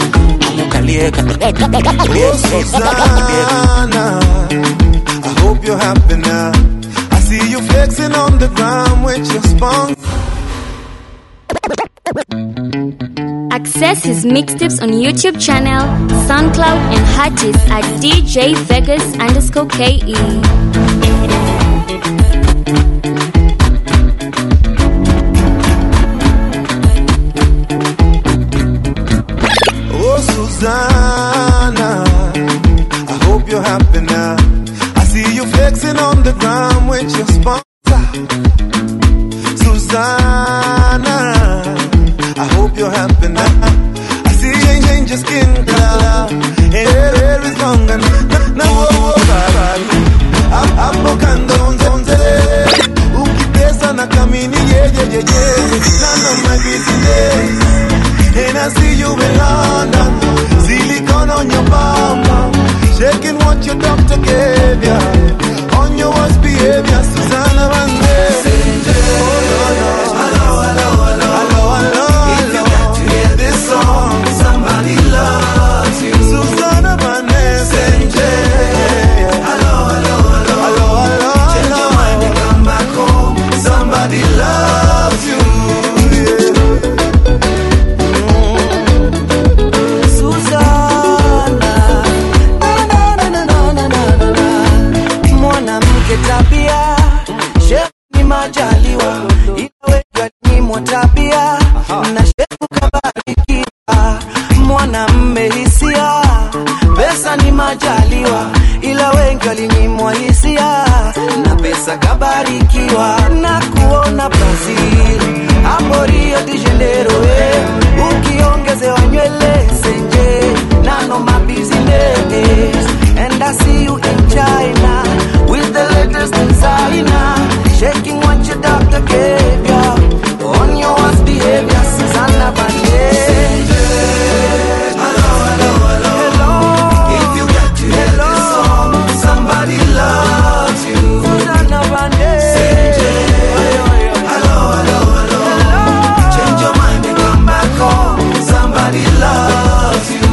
Oh Susanna, I hope you're happy now. I see you flexing on the ground with your spunk. Access his mixtapes on YouTube channel, SoundCloud, and Hotties at D J Vegas underscore K E. Oh Susanna, I hope you're happy now. I see you flexing on the ground with your sponsor. Susanna, I hope you're happy now. I see you change your skin color, hair is long and now hapo kando unzonze ukipesa na kamini yeah yeah yeah yeah none of my business. And I see you in London, silicone on your bum, shaking what your doctor gave ya, on your worst behavior, Susanna Vande. Hello, hello, hello, hello, hello. If you got to hear this song, somebody loves you. Susanna Vande. Hello, hello, hello, hello, hello. Change your mind and come back home. Somebody loves you. Tabia, shefu majaliwa, iwe ni mwatabia, na shefu kabarikiwa, mwana mmehisia, pesa ni majaliwa, ila wengi walinyimwa hisia, na pesa kabarikiwa, na kuona Brazil, hapo Rio de Janeiro, eh, ukiongezewa nywele senje, nano my business, and I see you in China, with the latest designer, shaking what your doctor gave ya, on your worst behavior, Susanna Vande. Hello, hello, hello, hello. If you got to hear this song, somebody loves you. Susanna Vande. Hello, hello, hello, hello. Change your mind and come back home. Somebody loves you.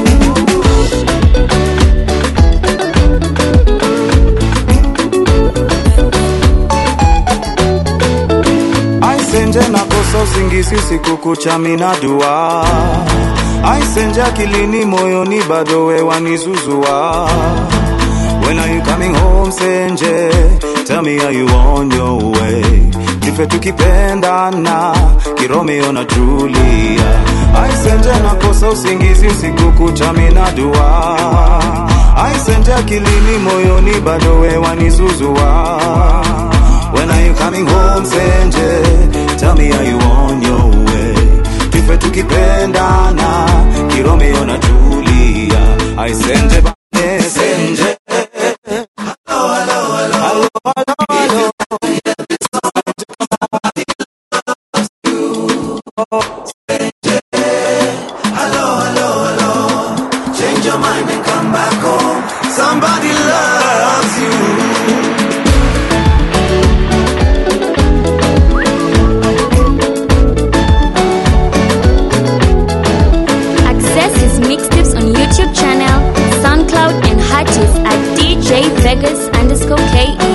Aisenje nakosa usingizi usiku kucha mina dua. Aisenje akilini moyoni bado we wanizuzua. When are you coming home Senje? Tell me are you on your way? Tufe tukipendana Kiromeo na Julia. Aisenje nakosa usingizi usiku kucha mina dua. Aisenje akilini moyoni bado we wanizuzua. When are you coming home, Senje? Tell me, are you on your way? Tufe tukipendana, Kiromeo na Julia. I Senje, Bane, Senje. Hello, hello, hello, hello, hello, Senje. Hello, hello, hello. Change your mind and come back home. Somebody loves you. Mixtapes on YouTube channel, SoundCloud, and Hotties at D J Vegas underscore K E.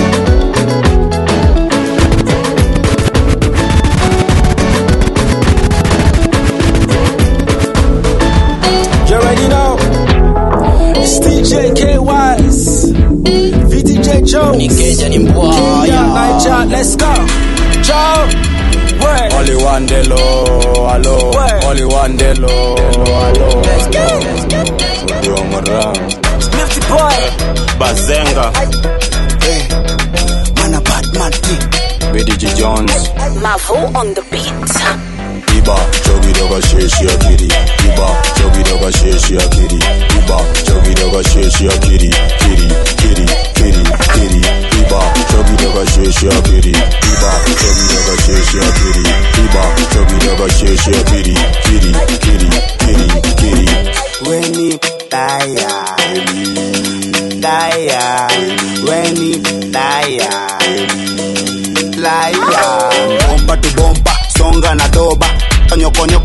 You already know. It's D J K Wise, V D J Jones, Kenya, Niger, let's go. Joe. Word. Only one day low, hello. Word. Only one day low, hello. Let's go. Let's go. Splifty boy. Bazenga. Hey. Man a bad man thing. V D J Jones. Mavo on the beat. Iba, chogi doga sheshi akiri. Iba, chogi doga sheshi akiri. Iba, chogi doga sheshi akiri. Kiri, kiri, kiri, kiri. Iba, chogi doga sheshi akiri. Iba, chogi doga sheshi akiri. Iba, chogi doga sheshi akiri. Kiri, kiri, kiri, kiri. When you die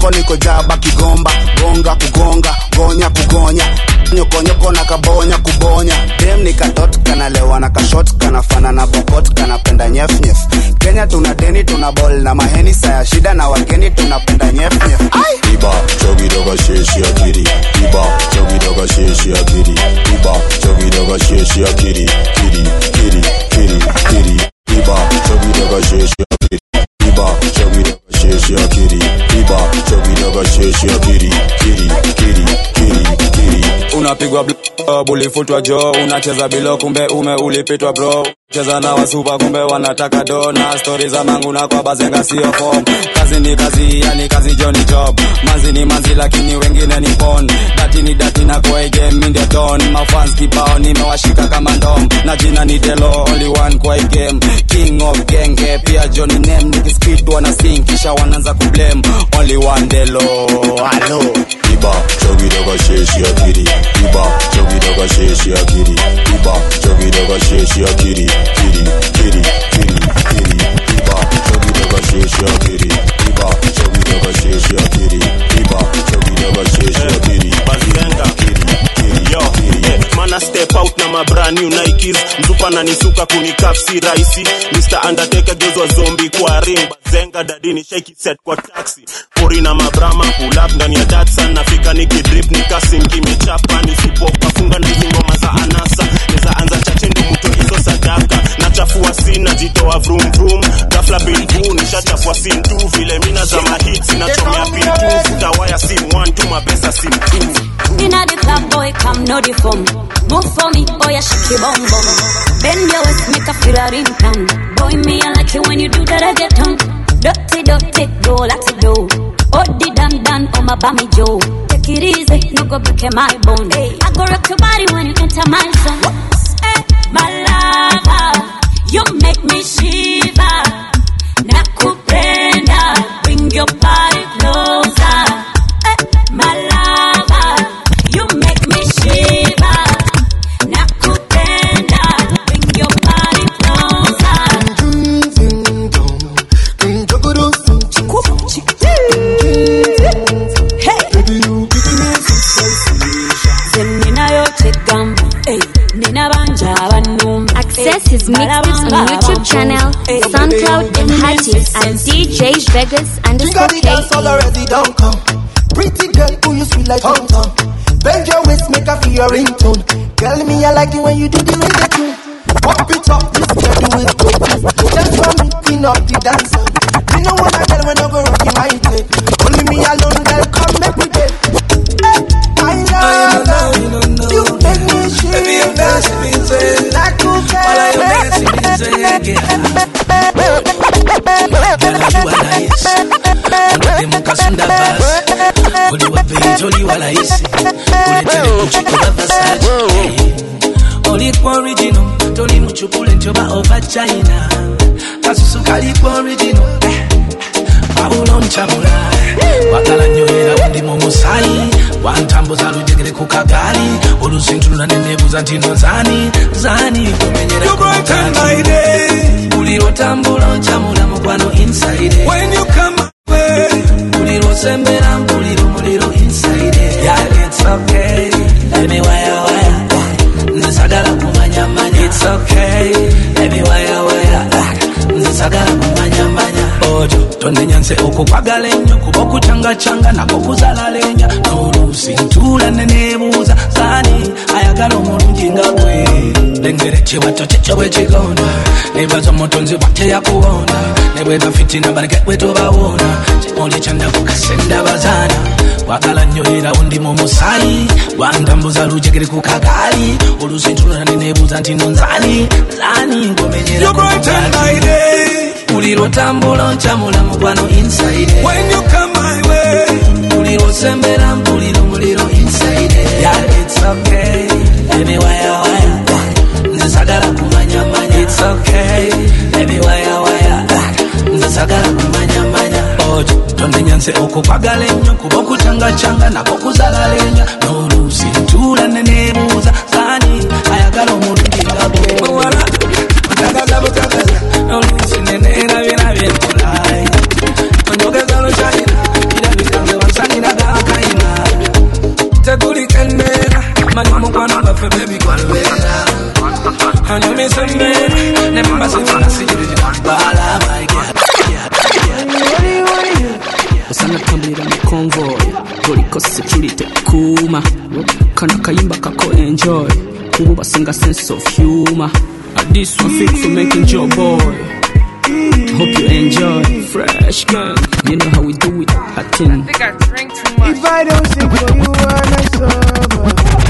soko liko jaba kigomba, gonga kugonga, gonya kugonya, nyoko nyoko na kabonya kubonya. Dem ni katot kanalewa na kashot kanafana na bokot kanapenda nyef nyef. Kenya tuna deni tuna ball na maheni saya shida na wageni tunapenda nyef nyef. Iba chogi doga sheshi akiri, iba chogi doga sheshi akiri, iba chogi doga sheshi akiri, kiri kiri kiri kiri. Iba chogi doga sheshi akiri, iba chogi doga sheshi akiri, iba chogi doga sheshi akiri, kiri kiri kiri kiri. Unapigwa bully futwa jo, unacheza bilo kumbe ume ulipitwa bro. Cheza na wasupa kumbe wanataka do, na stories za mangu na kwa bazenga sio form. Kazi ni kazi, yani kazi Johnny job. Manzi ni manzi lakini wengine ni pon. Dati ni dati na kwa game in the dawn. Mafans kibao nimewashika kama ndom. Na jina ni Delo, only one kwa game. King of genge, pia Johnny name. Nikiskid wana sing, kisha wananza kublame. Only one Delo, hello. Iba chogi doga sheshi akiri, iba chogi doga sheshi akiri, iba chogi doga sheshi akiri, kiri kiri kiri kiri. Iba chogi doga sheshi akiri, iba chogi doga sheshi akiri, iba chogi doga sheshi akiri, bazenga kiri kiri yo kiri. Mana step out na my brand new Nikes, mzupa na nisuka kunikapsi raisi. Mister Undertaker gezwa zombie kwa ring, bazenga dadini shake set kwa taxi. Pori na mabrama pull up ndani ya Datsun, nafika nikidrip nikasim kimechapa, nisipo kafunga na hizo ngoma za anasa. Neza anza chache ndo mtu hizo sadaka, nachafua sina jitoa vroom vroom. Ghafla bin two nishachafua scene two, vile mina za mahits nachomea pin two. Futawaya sim one two mapesa sim two. Inna the club boy come no the form. Move for me boy I shake your bum bum. Bend your waist make a feel a ring tan. Boy me I like it when you do that I get on. Dirty dirty go like it do. Odi dan dan on my bammy Joe. Take it easy, no go break my bone. Hey, I go rock your body when you enter my zone. Hey, my lover, you make me shiver. Nakupenda, bring your body closer. Hey, my lover, you make me shiver. Nakupenda, bring your body closer. Access his mixtapes on YouTube channel, SoundCloud and Hatties at D J Vegas underscore K E. already don't come. Pretty girl, who you sweet like Tom Tom. Bend your waist, make her feel your ringtone. Girl, me I like it when you do the reggaeton. Pop it up, this girl do it good. Dance for me, clean up the dancer. You know what I tell when I go rocking my tape. Only me alone, girl, come make me dead. Hey, my love, you make me shake. Baby, I'm dancing insane. Like you can. While I'm dancing insane. Unademo kasunda basi Uli wapenzi, uli wala isi Uletele kuchiko la Versace Oli kwa original Toli mchupule njoba over China Kasusu kali kwa original Paulo nchabula Wakala nyohera undi momusai Wantambo za rujegere kukagari Olusintu na nenebu za ntino zani Zani kumenyere kumutani Uliro tambulo nchamula mkwano inside When you come my way Uliro sembera uliro muliro inside Yeah, it's okay Let me wire wire Nzisagala kumanya manya It's okay Let me wire wire Nzisagala kumanya manya Ojo, tonde nyanse oko kwa lenyo Kuboku changa changa na boku zala lenya Norusi ntula nenebuza Zani, ayagalo murunjinga kwe Lengere chiwato chechewe chigonda Nebazo motonzi wate ya kuona Nebweba fitina barike wetu bawona Chimoli chanda kukasenda bazana Wakala nyohera undi momusai Wandambuza rujegere kukagari Olusintura nenebuza ntino nzani Zani ngomenyera kumutani Uliro tambulo nchamula mkwano inside When you come my way Uliro sembera uliro muliro inside Yeah, it's okay Let me wire wire Nzisagala kumanya manya It's okay Let me wire wire Nzisagala kumanya manya Ojo, tonde nyanse oko kwa galenyo Kuboku changa changa na boku zala lenya Norusi ntula nenebuza Zani, ayagalo murungi ngabwe Mwala, mtagaza mtagaza Norusi nenera vina vina kulai Konjoga zalo chayina Ila vina vina kasana tambulira mu convoy goliko security kuma kana kayimba kako enjoy kubu basinga sense of humor. This one fit for making your boy. Hope you enjoy. Fresh gang, you know how we do it. I think. I think I drink too much. If I don't sing for you, I'm not sober.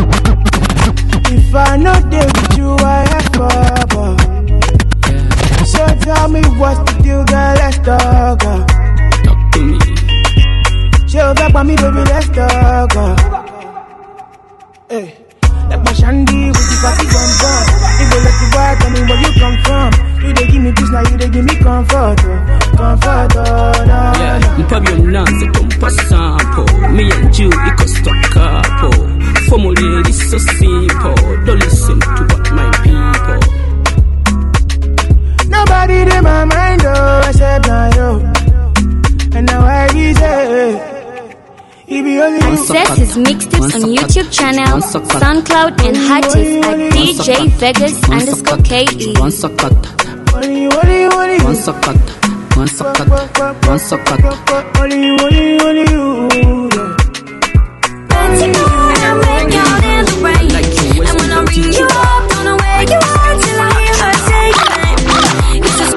If I not there with you, I have cover. Yeah. So tell me what's the deal, girl, let's talk. Talk to me. Chill back by me, baby, let's talk. Hey. Like my shandy with the party gun gun. If you let the boy, tell me where you come from. You they give me peace, now you they give me comfort, oh. Comfort, oh, no. Yeah, you probably know the compa sample. Me and you, it could stop couple. Formula is so simple. Don't listen to what my people. Nobody in my mind, oh, except now you. And now I be say. Access his mixtapes on YouTube channel, SoundCloud and Hotties at D J Vegas underscore K E. One socket, one socket, one socket, one socket. Like you waste and when I ring you up, don't know where you are till I hear her say your name. It's just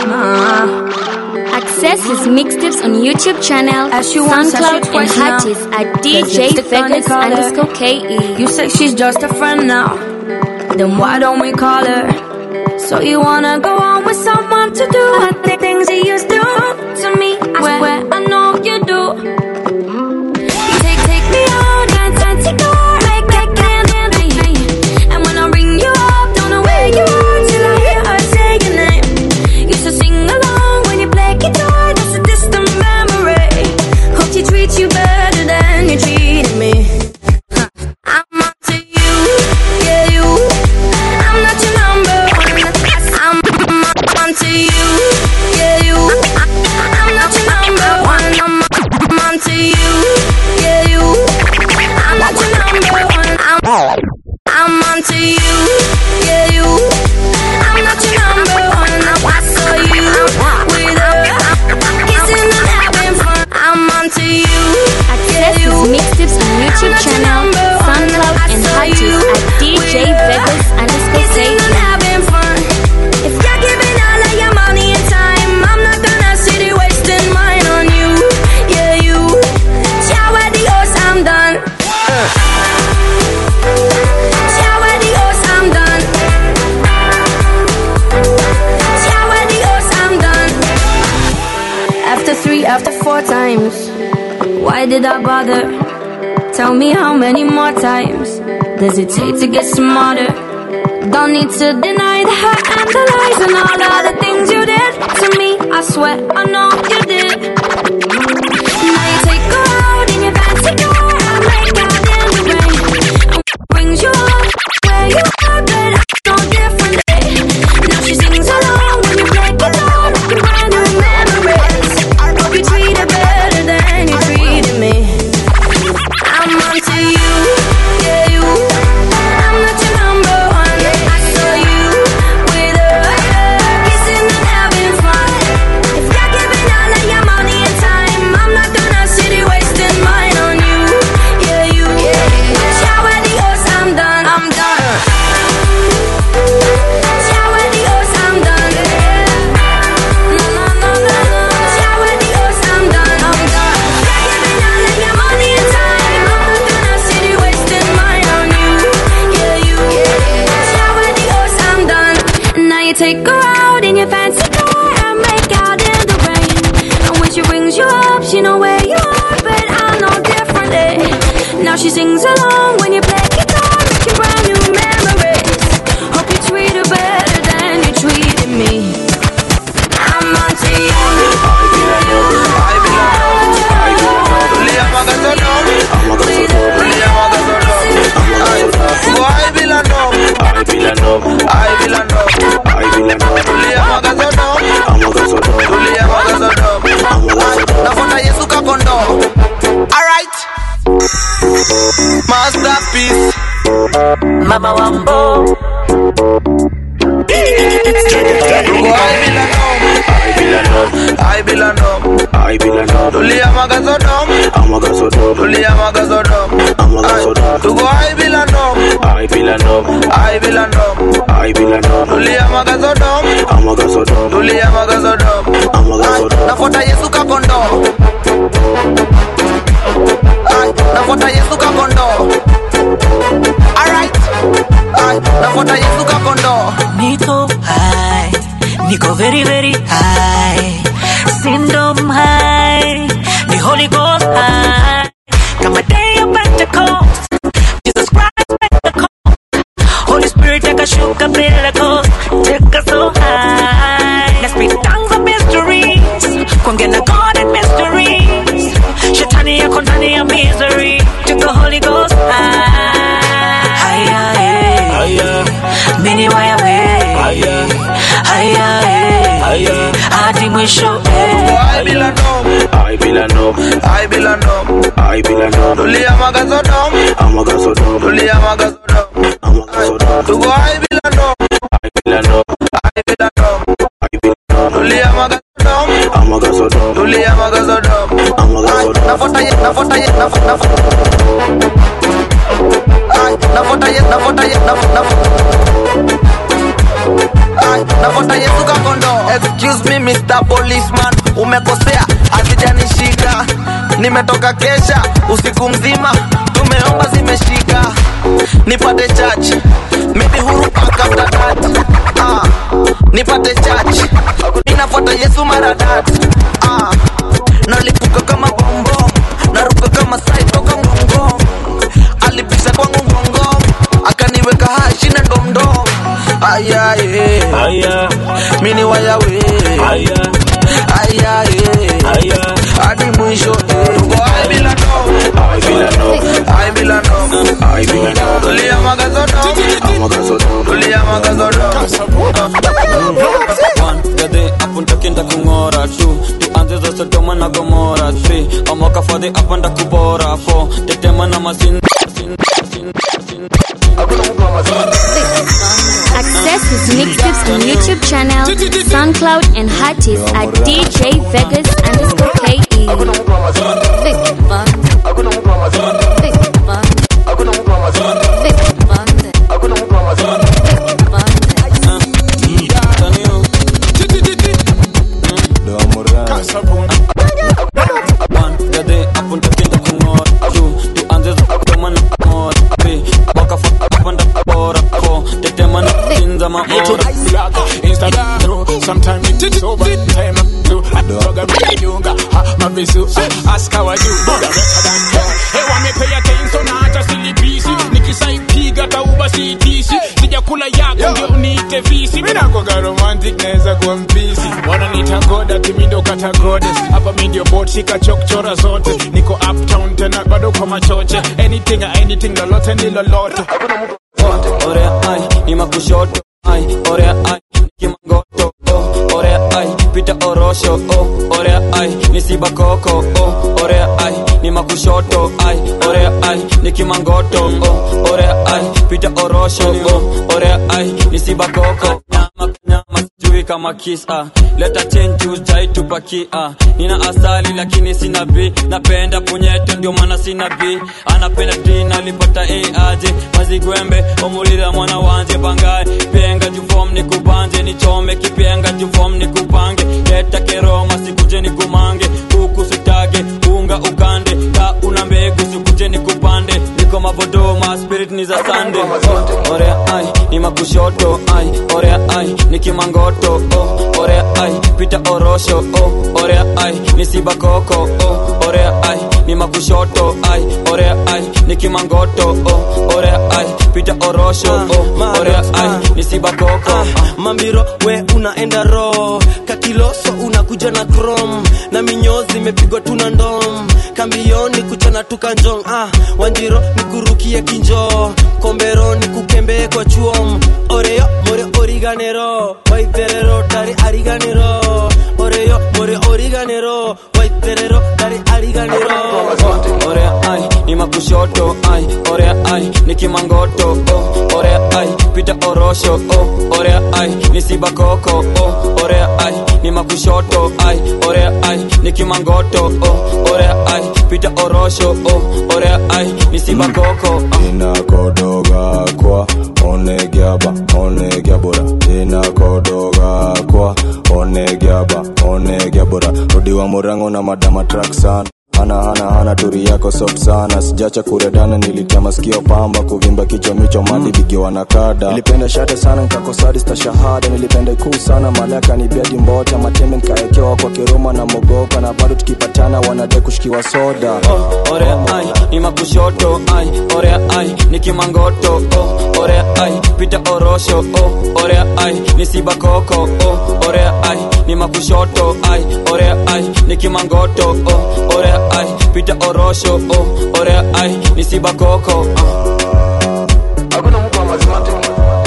Access his mixtapes on YouTube channel, SoundCloud and Hotties at D J Vegas underscore K E. You say she's just a friend now, then why don't we call her? So you wanna go on with someone to do the things he used to to me? I swear I know you do. You take take me out, dance and take her, make that candy. And when I ring you up, don't know where you are till I hear her say your name. Used to sing along when you play guitar, that's a distant memory. Hope she treats you better than you treated me. Huh. I'm onto you, yeah you. I'm not your number one. I'm onto you, yeah you. I'm not your number one. I'm onto you, yeah you. I'm not your number one. I'm I'm onto you, yeah you. I'm not your number one. I saw you with her, kissing and having fun. I'm onto you. Access his mixtapes on YouTube channel, SoundCloud and Hotties at D J Vegas underscore K E. If you're giving all of your money and time, I'm not gonna sit here wasting mine on you. Yeah, you. Ciao, adios, I'm done. Ciao, adios, I'm done. Ciao, adios, I'm done. After three, after four times, why did I bother? Tell me how many more times does it take to get smarter? Don't need to deny the hurt and the lies and all of the things you did to me. I swear I know you did. Now you take her out in your fancy car and make out in the rain. And brings you up where you are, but I know differently. Now she sings along when you play guitar, like a brand new memories. I hope you treat her better than you treated me. I'm onto you, yeah you. I'm not your number one. I saw you with her, kissing and having fun. If you're giving all of your money and time, I'm not gonna sit here wasting mine on you, yeah you. Ciao, adios, I'm done. I'm done. Ciao, adios, I'm done. No, no, no, no, no. Ciao, adios, I'm done. I'm done. You're giving all of your money and time, I'm not gonna sit here wasting mine on you, yeah you. Ciao, adios, I'm done. Now you take her out in your fancy car and make out in the rain. And when she rings you up, she know where you are, but I know differently. Now she sings along when you play guitar, making brand new memories. Hope you treat her better than you treated me. I'm onto you. Alright. Masterpiece. Mama Wambo. I be la nom. I be la nom. I be la nom. Tulia magasodom, Amagasodom, tulia magasodom, Amagasodom, tugo I bilandom, I bilandom, I bilandom, I bilandom, tulia magasodom, Amagasodom, tulia magasodom, Amagasodom, nafuata Yesu kakondo, nafuata Yesu kakondo, alright, nafuata Yesu kakondo. Niko high, Niko very very high, syndrome high, the Holy Ghost high. Come a day of Pentecost, Jesus Christ Pentecost, Holy Spirit take a shook a Pentecost, take us so high. Let's speak tongues of mysteries, kwangena God and mysteries, Shetani ya kontani ya misery, take the Holy Ghost high. Higher, higher, mini wire way, higher, higher, higher, hadi mwisho. I bilandom, I bilandom, I bilandom, I bilandom, tulia magasodom, Amagasodom, tulia magasodom, Amagasodom, tugo I bilandom, I bilandom, I bilandom, I bilandom, tulia magasodom, Amagasodom, tulia magasodom, Amagasodom, nafuata Yesu, nafuata Yesu, nafuata nafuata Yesu, nafuata Yesu, nafuata Yesu kakondo. Excuse me Mister Policeman, umekosea, asijanishika. Nimetoka kesha usiku mzima, tumeomba zimeshika. Nipate church, maybe huru paka after that. Ah, nipate church, ninafuata Yesu mara that. Ah, nalipuka kama bongo, naruka kama sai toka ngongo. Alipisa kwangu ngongo, akaniweka hashi na ndomdom. Aya eh, Aya, mini waya we, Aya, aya eh, Aya, hadi mwisho eh. Tugo I bilandom, I bilandom, I bilandom, I bilandom, tulia magasodom, Amagasodom, tulia magasodom. One, gade apunta kinda kungora tu tuanze za Sodoma na Gomora three amoka fadhi apanda kubora four tetema na masin Access his mixtapes on YouTube channel, SoundCloud and Hotties at D J Vegas underscore K E. Vic Bond. Vic Bond. Vic Bond. One, gade apunta kinda kungora tu tuanze za Sodoma na Gomora three amoka fadhi apanda kubora four tetema na masin za maora. Instagram, sometimes it is over time to dog a yunga, my visu, ask how I do. Hey, want me pay attention, not just silly piece. Nikki say piga ta uba C T C. Sija kula yako ndio uniite visi. Mimi nakoga romantic naweza kuwa mpisi. Wananiita goda timi ndo kata goddess. Hapa mimi ndio bot shika chokchora zote. Niko uptown tena bado kwa machoche. Anything anything lolote ni lolote. Ore ai ni makushoto ai ore ai kimangoto oh ore ai pita orosho oh ore ai ni sibakoko oh ore ai ni makushoto ai ore ai ni kimangoto oh ore ai pita orosho oh ore ai ni sibakoko nyama nyama sijui kama kisa leta change jai tupakia nina asali lakini sina B napenda punyeto ndio maana sina B anapenda D nalipata A aje mazigwembe omulira mwana wanje bangai penga jufom ni kubanje ni chome kipenga jufom ni kupange leta keroma sikuje ni kumange huku sitage unga ukande ta una mbegu sikuje ni kupande niko mavodoma spirit ni za sande oh, ore ai ni makushoto ai ore ai ni kimangoto oh ore ai pita orosho oh ore ai ni sibakoko oh ore ai ni makushoto ai ore ai ni kimangoto oh ore ai pita orosho oh ore ai ni sibakoko mambiro we unaenda ro kakiloso unakuja na chrome na minyozi imepigwa tuna ndom kambioni kuchana tukanjong ah wanjiro nikurukie kinjo kombero nikukembe kwa chuom oreyo more origanero waiterero tari ariganero oreyo more origanero aliganiro waiterero dari aliganiro ore ai ni makushoto ai ore ai ni kimangoto oh ore ai pita orosho oh ore ai ni sibakoko oh ore ai ni makushoto ai ore ai ni kimangoto oh ore ai pita orosho oh ore ai ni sibakoko ina kodoga kwa onegiaba onegiabora ina kodoga kwa onegiaba onegiabora rodiwa morango na madama track sana hana hana hana turi yako soft sana sijacha kuredana nilitema sikio pamba kuvimba kichwa micho mali bigiwa na kada nilipenda shate sana nikakosadi sta shahada nilipenda ikuu sana malaka ni biadi mbota mateme nikaekewa kwa kiroma na mogoka na bado tukipatana wanade kushikiwa soda oh ore ai ni makushoto ai ore ai ni kimangoto oh ore ai pita orosho oh ore ai ni sibakoko oh ore ai ni makushoto ai ore ai ni kimangoto oh ore ai pita orosho oh ore ai ni sibakoko hakuna mtu wa mathematics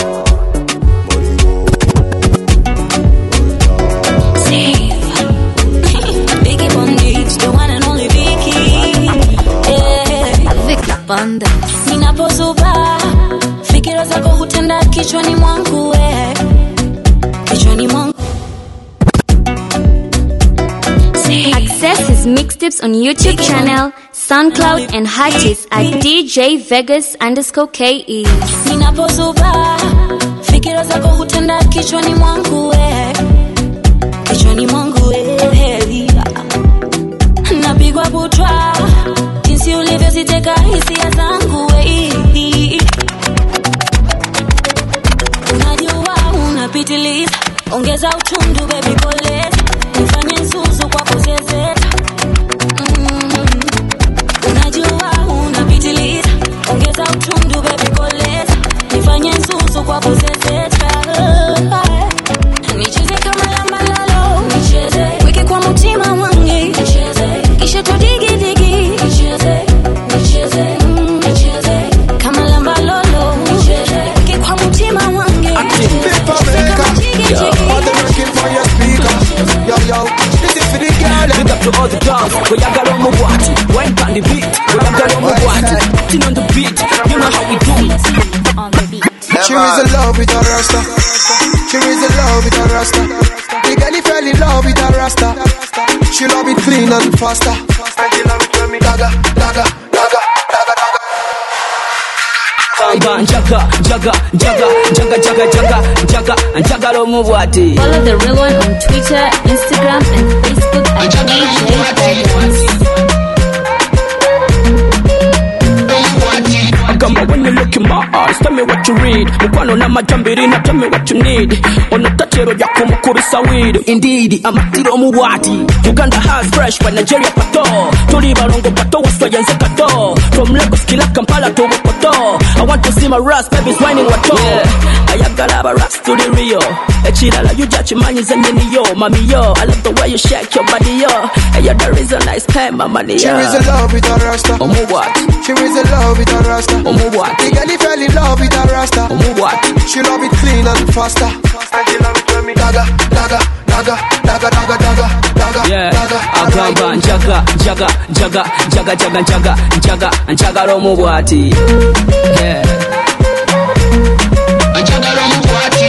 Biggie Bondage, the one and only Vicky. Yeah. Vicky Banda. Ninapozuba fikira zako hutenda kichwani mwangu we kichwani mwangu. Access his mixtapes on YouTube channel, SoundCloud and Hotties at D J Vegas underscore K E. Ninapozuba fikira zako hutenda kichwani mwangu we kichwani mwangu we napigwa butwa jinsi ulivyoziteka hisia zangu we unajua unapitiliza ongeza utundu baby koleza nifanye nsusu kwa kuzezeta mm. unajua unapitiliza ongeza utundu baby koleza nifanye nsusu kwa kuzezeta nicheze kama lamba lalo nicheze weke kwa mutima wangi nicheze kisha tudigi digi nicheze nicheze mm, nicheze kama lamba lolo nicheze weke kwa mutima wangi nicheze all the working for your speaker yo yo this is for the girl big up to all the dogs we got got on my watch wine on the beat we got got on my watch tin on the beat you know how we do on the beat she is in love with a rasta she is in love with a rasta the girl fell in love with a rasta she love it clean and faster and she love it when me daga daga daga daga daga Kamba jaga jaga jaga jaga jaga jaga jaga jaga lo mubwati. Follow the real one on Twitter, Instagram and Facebook at D J Vegas. Kamba when you look in my eyes, tell me what you read. Mukwano na majambirina, tell me what you need. Ono tatero yako mukurisa weed. Indeed, I'm a tiro muwati. Uganda has fresh, but Nigeria pato. Tuli balongo pato, waswa yanze kato. From Lagos kila Kampala to Wokoto. I want to see my rust, baby's whining wato. Yeah, ayagala ba rust to the Rio. Echira la you judge money zanyeni yo, mami yo. I love the way you shake your body yo. Hey, you're the reason I spend my money yo. She is in love with a rasta. Oh, what? She is in love with a rasta. Oh, what? The girl fell in love with a rasta. Oh, what? She love it clean and faster. And she love it when me daga, daga, daga, daga, daga, daga, daga. Yeah, daga, agamba jaga, jaga, jaga, jaga, jaga, jaga, jaga, jaga lo mubwati. Yeah. Jaga lo mubwati.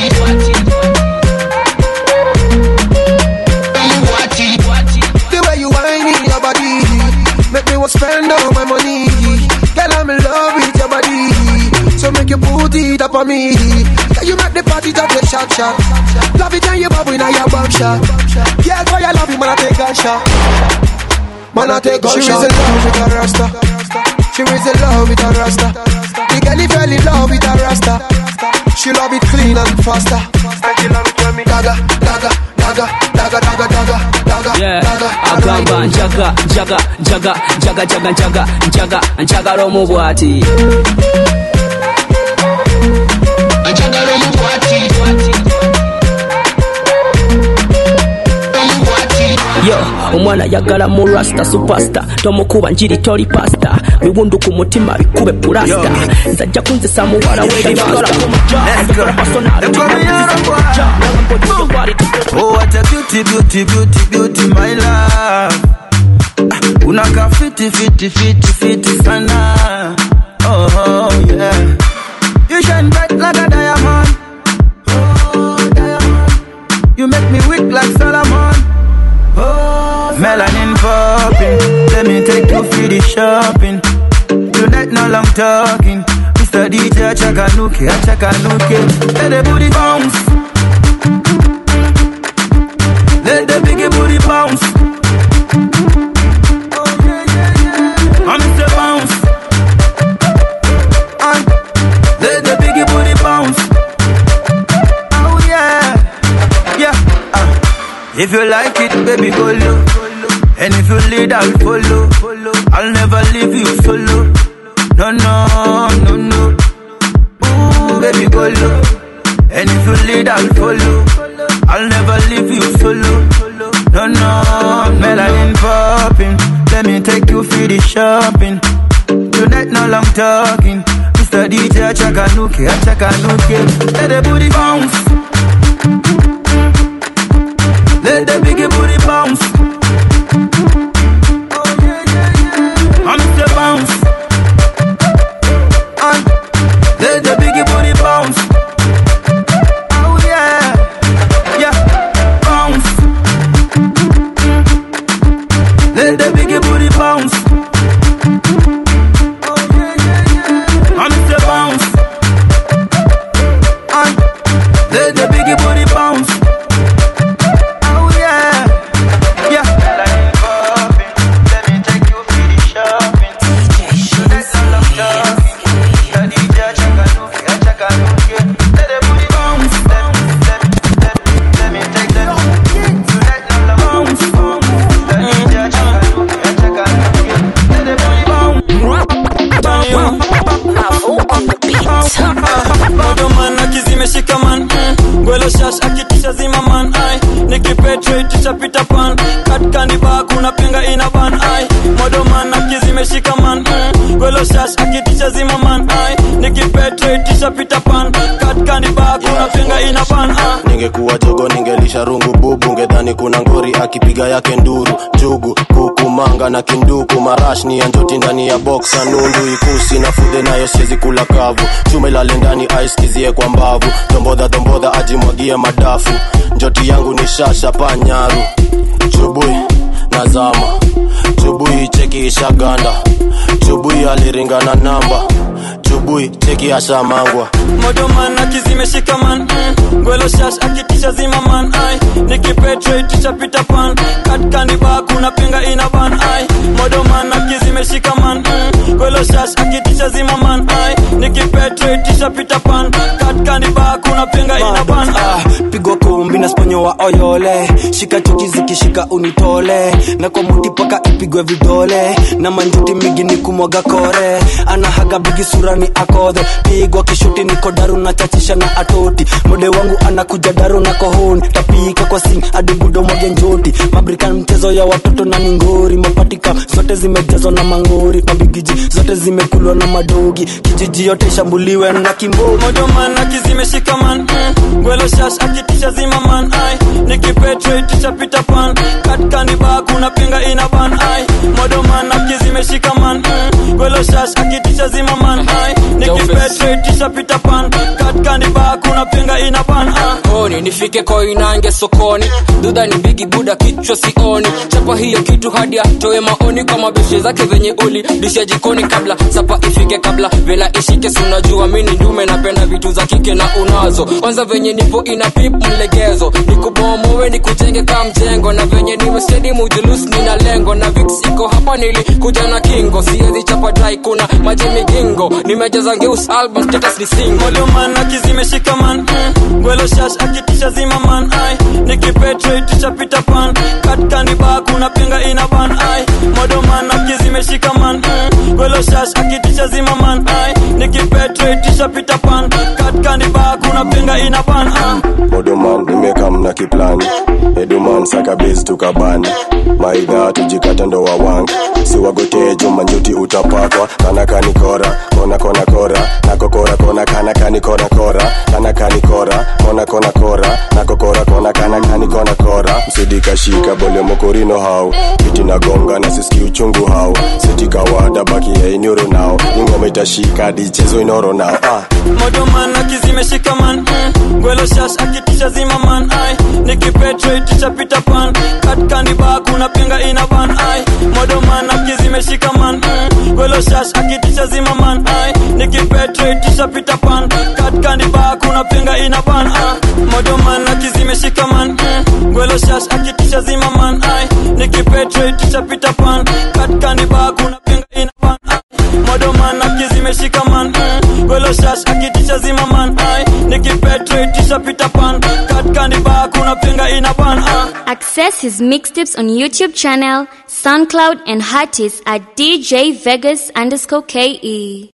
The way you whining your body make me want spend all my money. Girl, I'm in love with your body, so make you put it up on me. Can you make the party just a shot shot? Love it and you bubble in your bum shot. Yeah, boy, I love you, man, I take a shot. Man, I take a shot. She is in love with a rasta. She is in love with a rasta. The girl fell in love with a rasta. She love it clean and faster. And she love it when me daga, daga, daga, daga, daga, daga, daga. Yeah, agamba jaga, jaga, jaga, jaga, jaga, jaga, jaga, jaga lo mubwati. Jaga lo mubwati. Yo, omwana yagala mu rasta superstar tomukuba njiri toli pasta biwundu ku mutima bikube purasta nzajja kunzisa muwala w'ebibala Oh, what a beauty, beauty, beauty, beauty, my love. Unaka fiti, fiti, fiti, fiti sana. Oh, oh, yeah. You shine bright like a diamond. Oh, diamond. You make me weak like Solomon. Oh, melanin popping. Let me take you for the shopping. Tonight no long talking. Mister D J Chakanuke, Chakanuke. Let the booty bounce. Let the biggie booty bounce. I'm Mister Bounce. And let the biggie booty bounce. Oh yeah, yeah. Uh. If you like it, baby, go low. And if you lead, I'll follow. I'll never leave you solo. No, no, no, no. Ooh, baby, go low. And if you lead, I'll follow. I'll never leave you solo. No, no, melanin popping. Let me take you for the shopping. Tonight no long talking. Mister D J Chakanuke, Chakanuke. Let the booty bounce. Let the biggie booty bounce. I'm Mister Bounce. And let the biggie booty bounce. Let the biggie booty bounce. I'm Mister Bounce. And let the biggie booty bounce. Oh yeah, yeah. Let me take you for the shopping. Let's go long talking. The D J Chakanuke, Chakanuke. Let the booty bounce. Let let let me take that. Tonight no long bounce. The D J Modoman akizimeshika man Gwelo shash akitisha zima man ay Nikipetre tisha pita pan Katkani ba kuna penga ina ban ay Modoman akizimeshika man Gwelo shash akitisha zima man ay Nikipetre tisha pita pan Katkani ba kuna penga ina ban ay Ningekuwa jogo ningelisha rungu bubu ngedhani kuna ngori akipiga yake nduru Jugu, kuku, manga na kinduku Marash ni ya njoti ndani ya boxa nundu Ikusi na fude nayo siezi kula kavu Chuma ilale ndani ice kizie kwa mbavu Dombodha dombodha ajimwagie madafu Njoti yangu ni shasha panyaru Chubui nazama Chubui cheki isha ganda Chubui aliringa na namba Chubui cheki asha mangwa Modoman akizimeshika man Gwelo shash akitisha zima man ay Nikipetre tisha pita pan Katkani ba kuna penga ina ban ay Modoman akizimeshika man Gwelo shash akitisha zima man ay Nikipetre tisha pita pan Katkani ba kuna penga ina ban ay Pigwa kumbi na sponyo wa oyole Shika chuki zikishika unitole Na kwa muti paka ipigwe vidole Na manjuti migi ni kumwaga kore Anahaga bigi surani akodhe Pigwa kishuti niko daru na chachisha na atoti Mode wangu anakuja daru na kohoni Tapika kwa sing adibudo mwage njoti Mabrika mchezo ya watoto na mingori Mapatika zote zimejazo na mangori Mabigiji zote zimekulwa na madogi Kijiji yote shambuliwe na kimbogi Modoman akizimeshika man Gwelo shash akitisha zima man ay Nikipetre tisha pita pan Katkani ba kuna penga ina ban ay Modoman akizimeshika man Gwelo shash akitisha zima man ay Nikipetre tisha pita pan Katkani ba kuna penga ina ban ay Oni nifike koi nange sokoni Duda ni bigi buda kichwa sioni Chapa hiyo kitu hadi atoe maoni Kama beshe zake venye uli Disha jikoni kabla Sapa ifike kabla Vela ishike sunajua mini ndume napenda vitu za kike na unazo Kwanza venye nipo ina pip mlegezo Nikubomowe nikujenge kama mjengo Na venye niwe steady mujulus nina lengo Na vix iko hapa nili kuja na kingo Siezi chapa dry kuna maji migingo Nimejaza ngeus album status ni single Modoman akizimeshika man Gwelo shash akitisha zima man ay Nikipetre tisha pita pan Katkani ba kuna penga ina ban ay Modoman akizimeshika man Gwelo shash akitisha zima man ay Nikipetre tisha pita pan Katkani ba kuna kuna penga ina ban ah. Modoman nimekam na kiplani Eduman saka base tukabani Maidha tujikata ndo wawanga Siwagote juma njuti utapakwa Kana kani kora, kona kona kora Nako kora kona kana kani kona kora Kana kani kora, kona kona kora Nako kora kona kana kani kona kora Msidika shika bole mokorino hao Kiti na gonga na siski uchungu hao Sitika wada baki ya inyoro nao Ingome itashika dichezo inoro nao ah. Modoman akizime shika man mm. Gwelo shash akitisha zima man ay. Nikipetre itisha pita pan Kat kandiba kuna penga ina ban ay. Modoman akizime shika man mm. Gwelo shash akitisha zima man ay. Nikipetre itisha pita pan Kat kandiba kuna penga ina ban ay. Modoman akizime shika man mm. Gwelo shash akitisha zima man ay. Nikipetre itisha pita pan Kat kandiba kuna penga ina ban ay. Modoman akizime shika man mm. Gwelo shash akitisha zima man ay. Nikipetre itisha pita pan Kat kandiba kuna penga ina ban ay. Access his mixtapes on YouTube channel, SoundCloud and Heartis at D J Vegas underscore K E.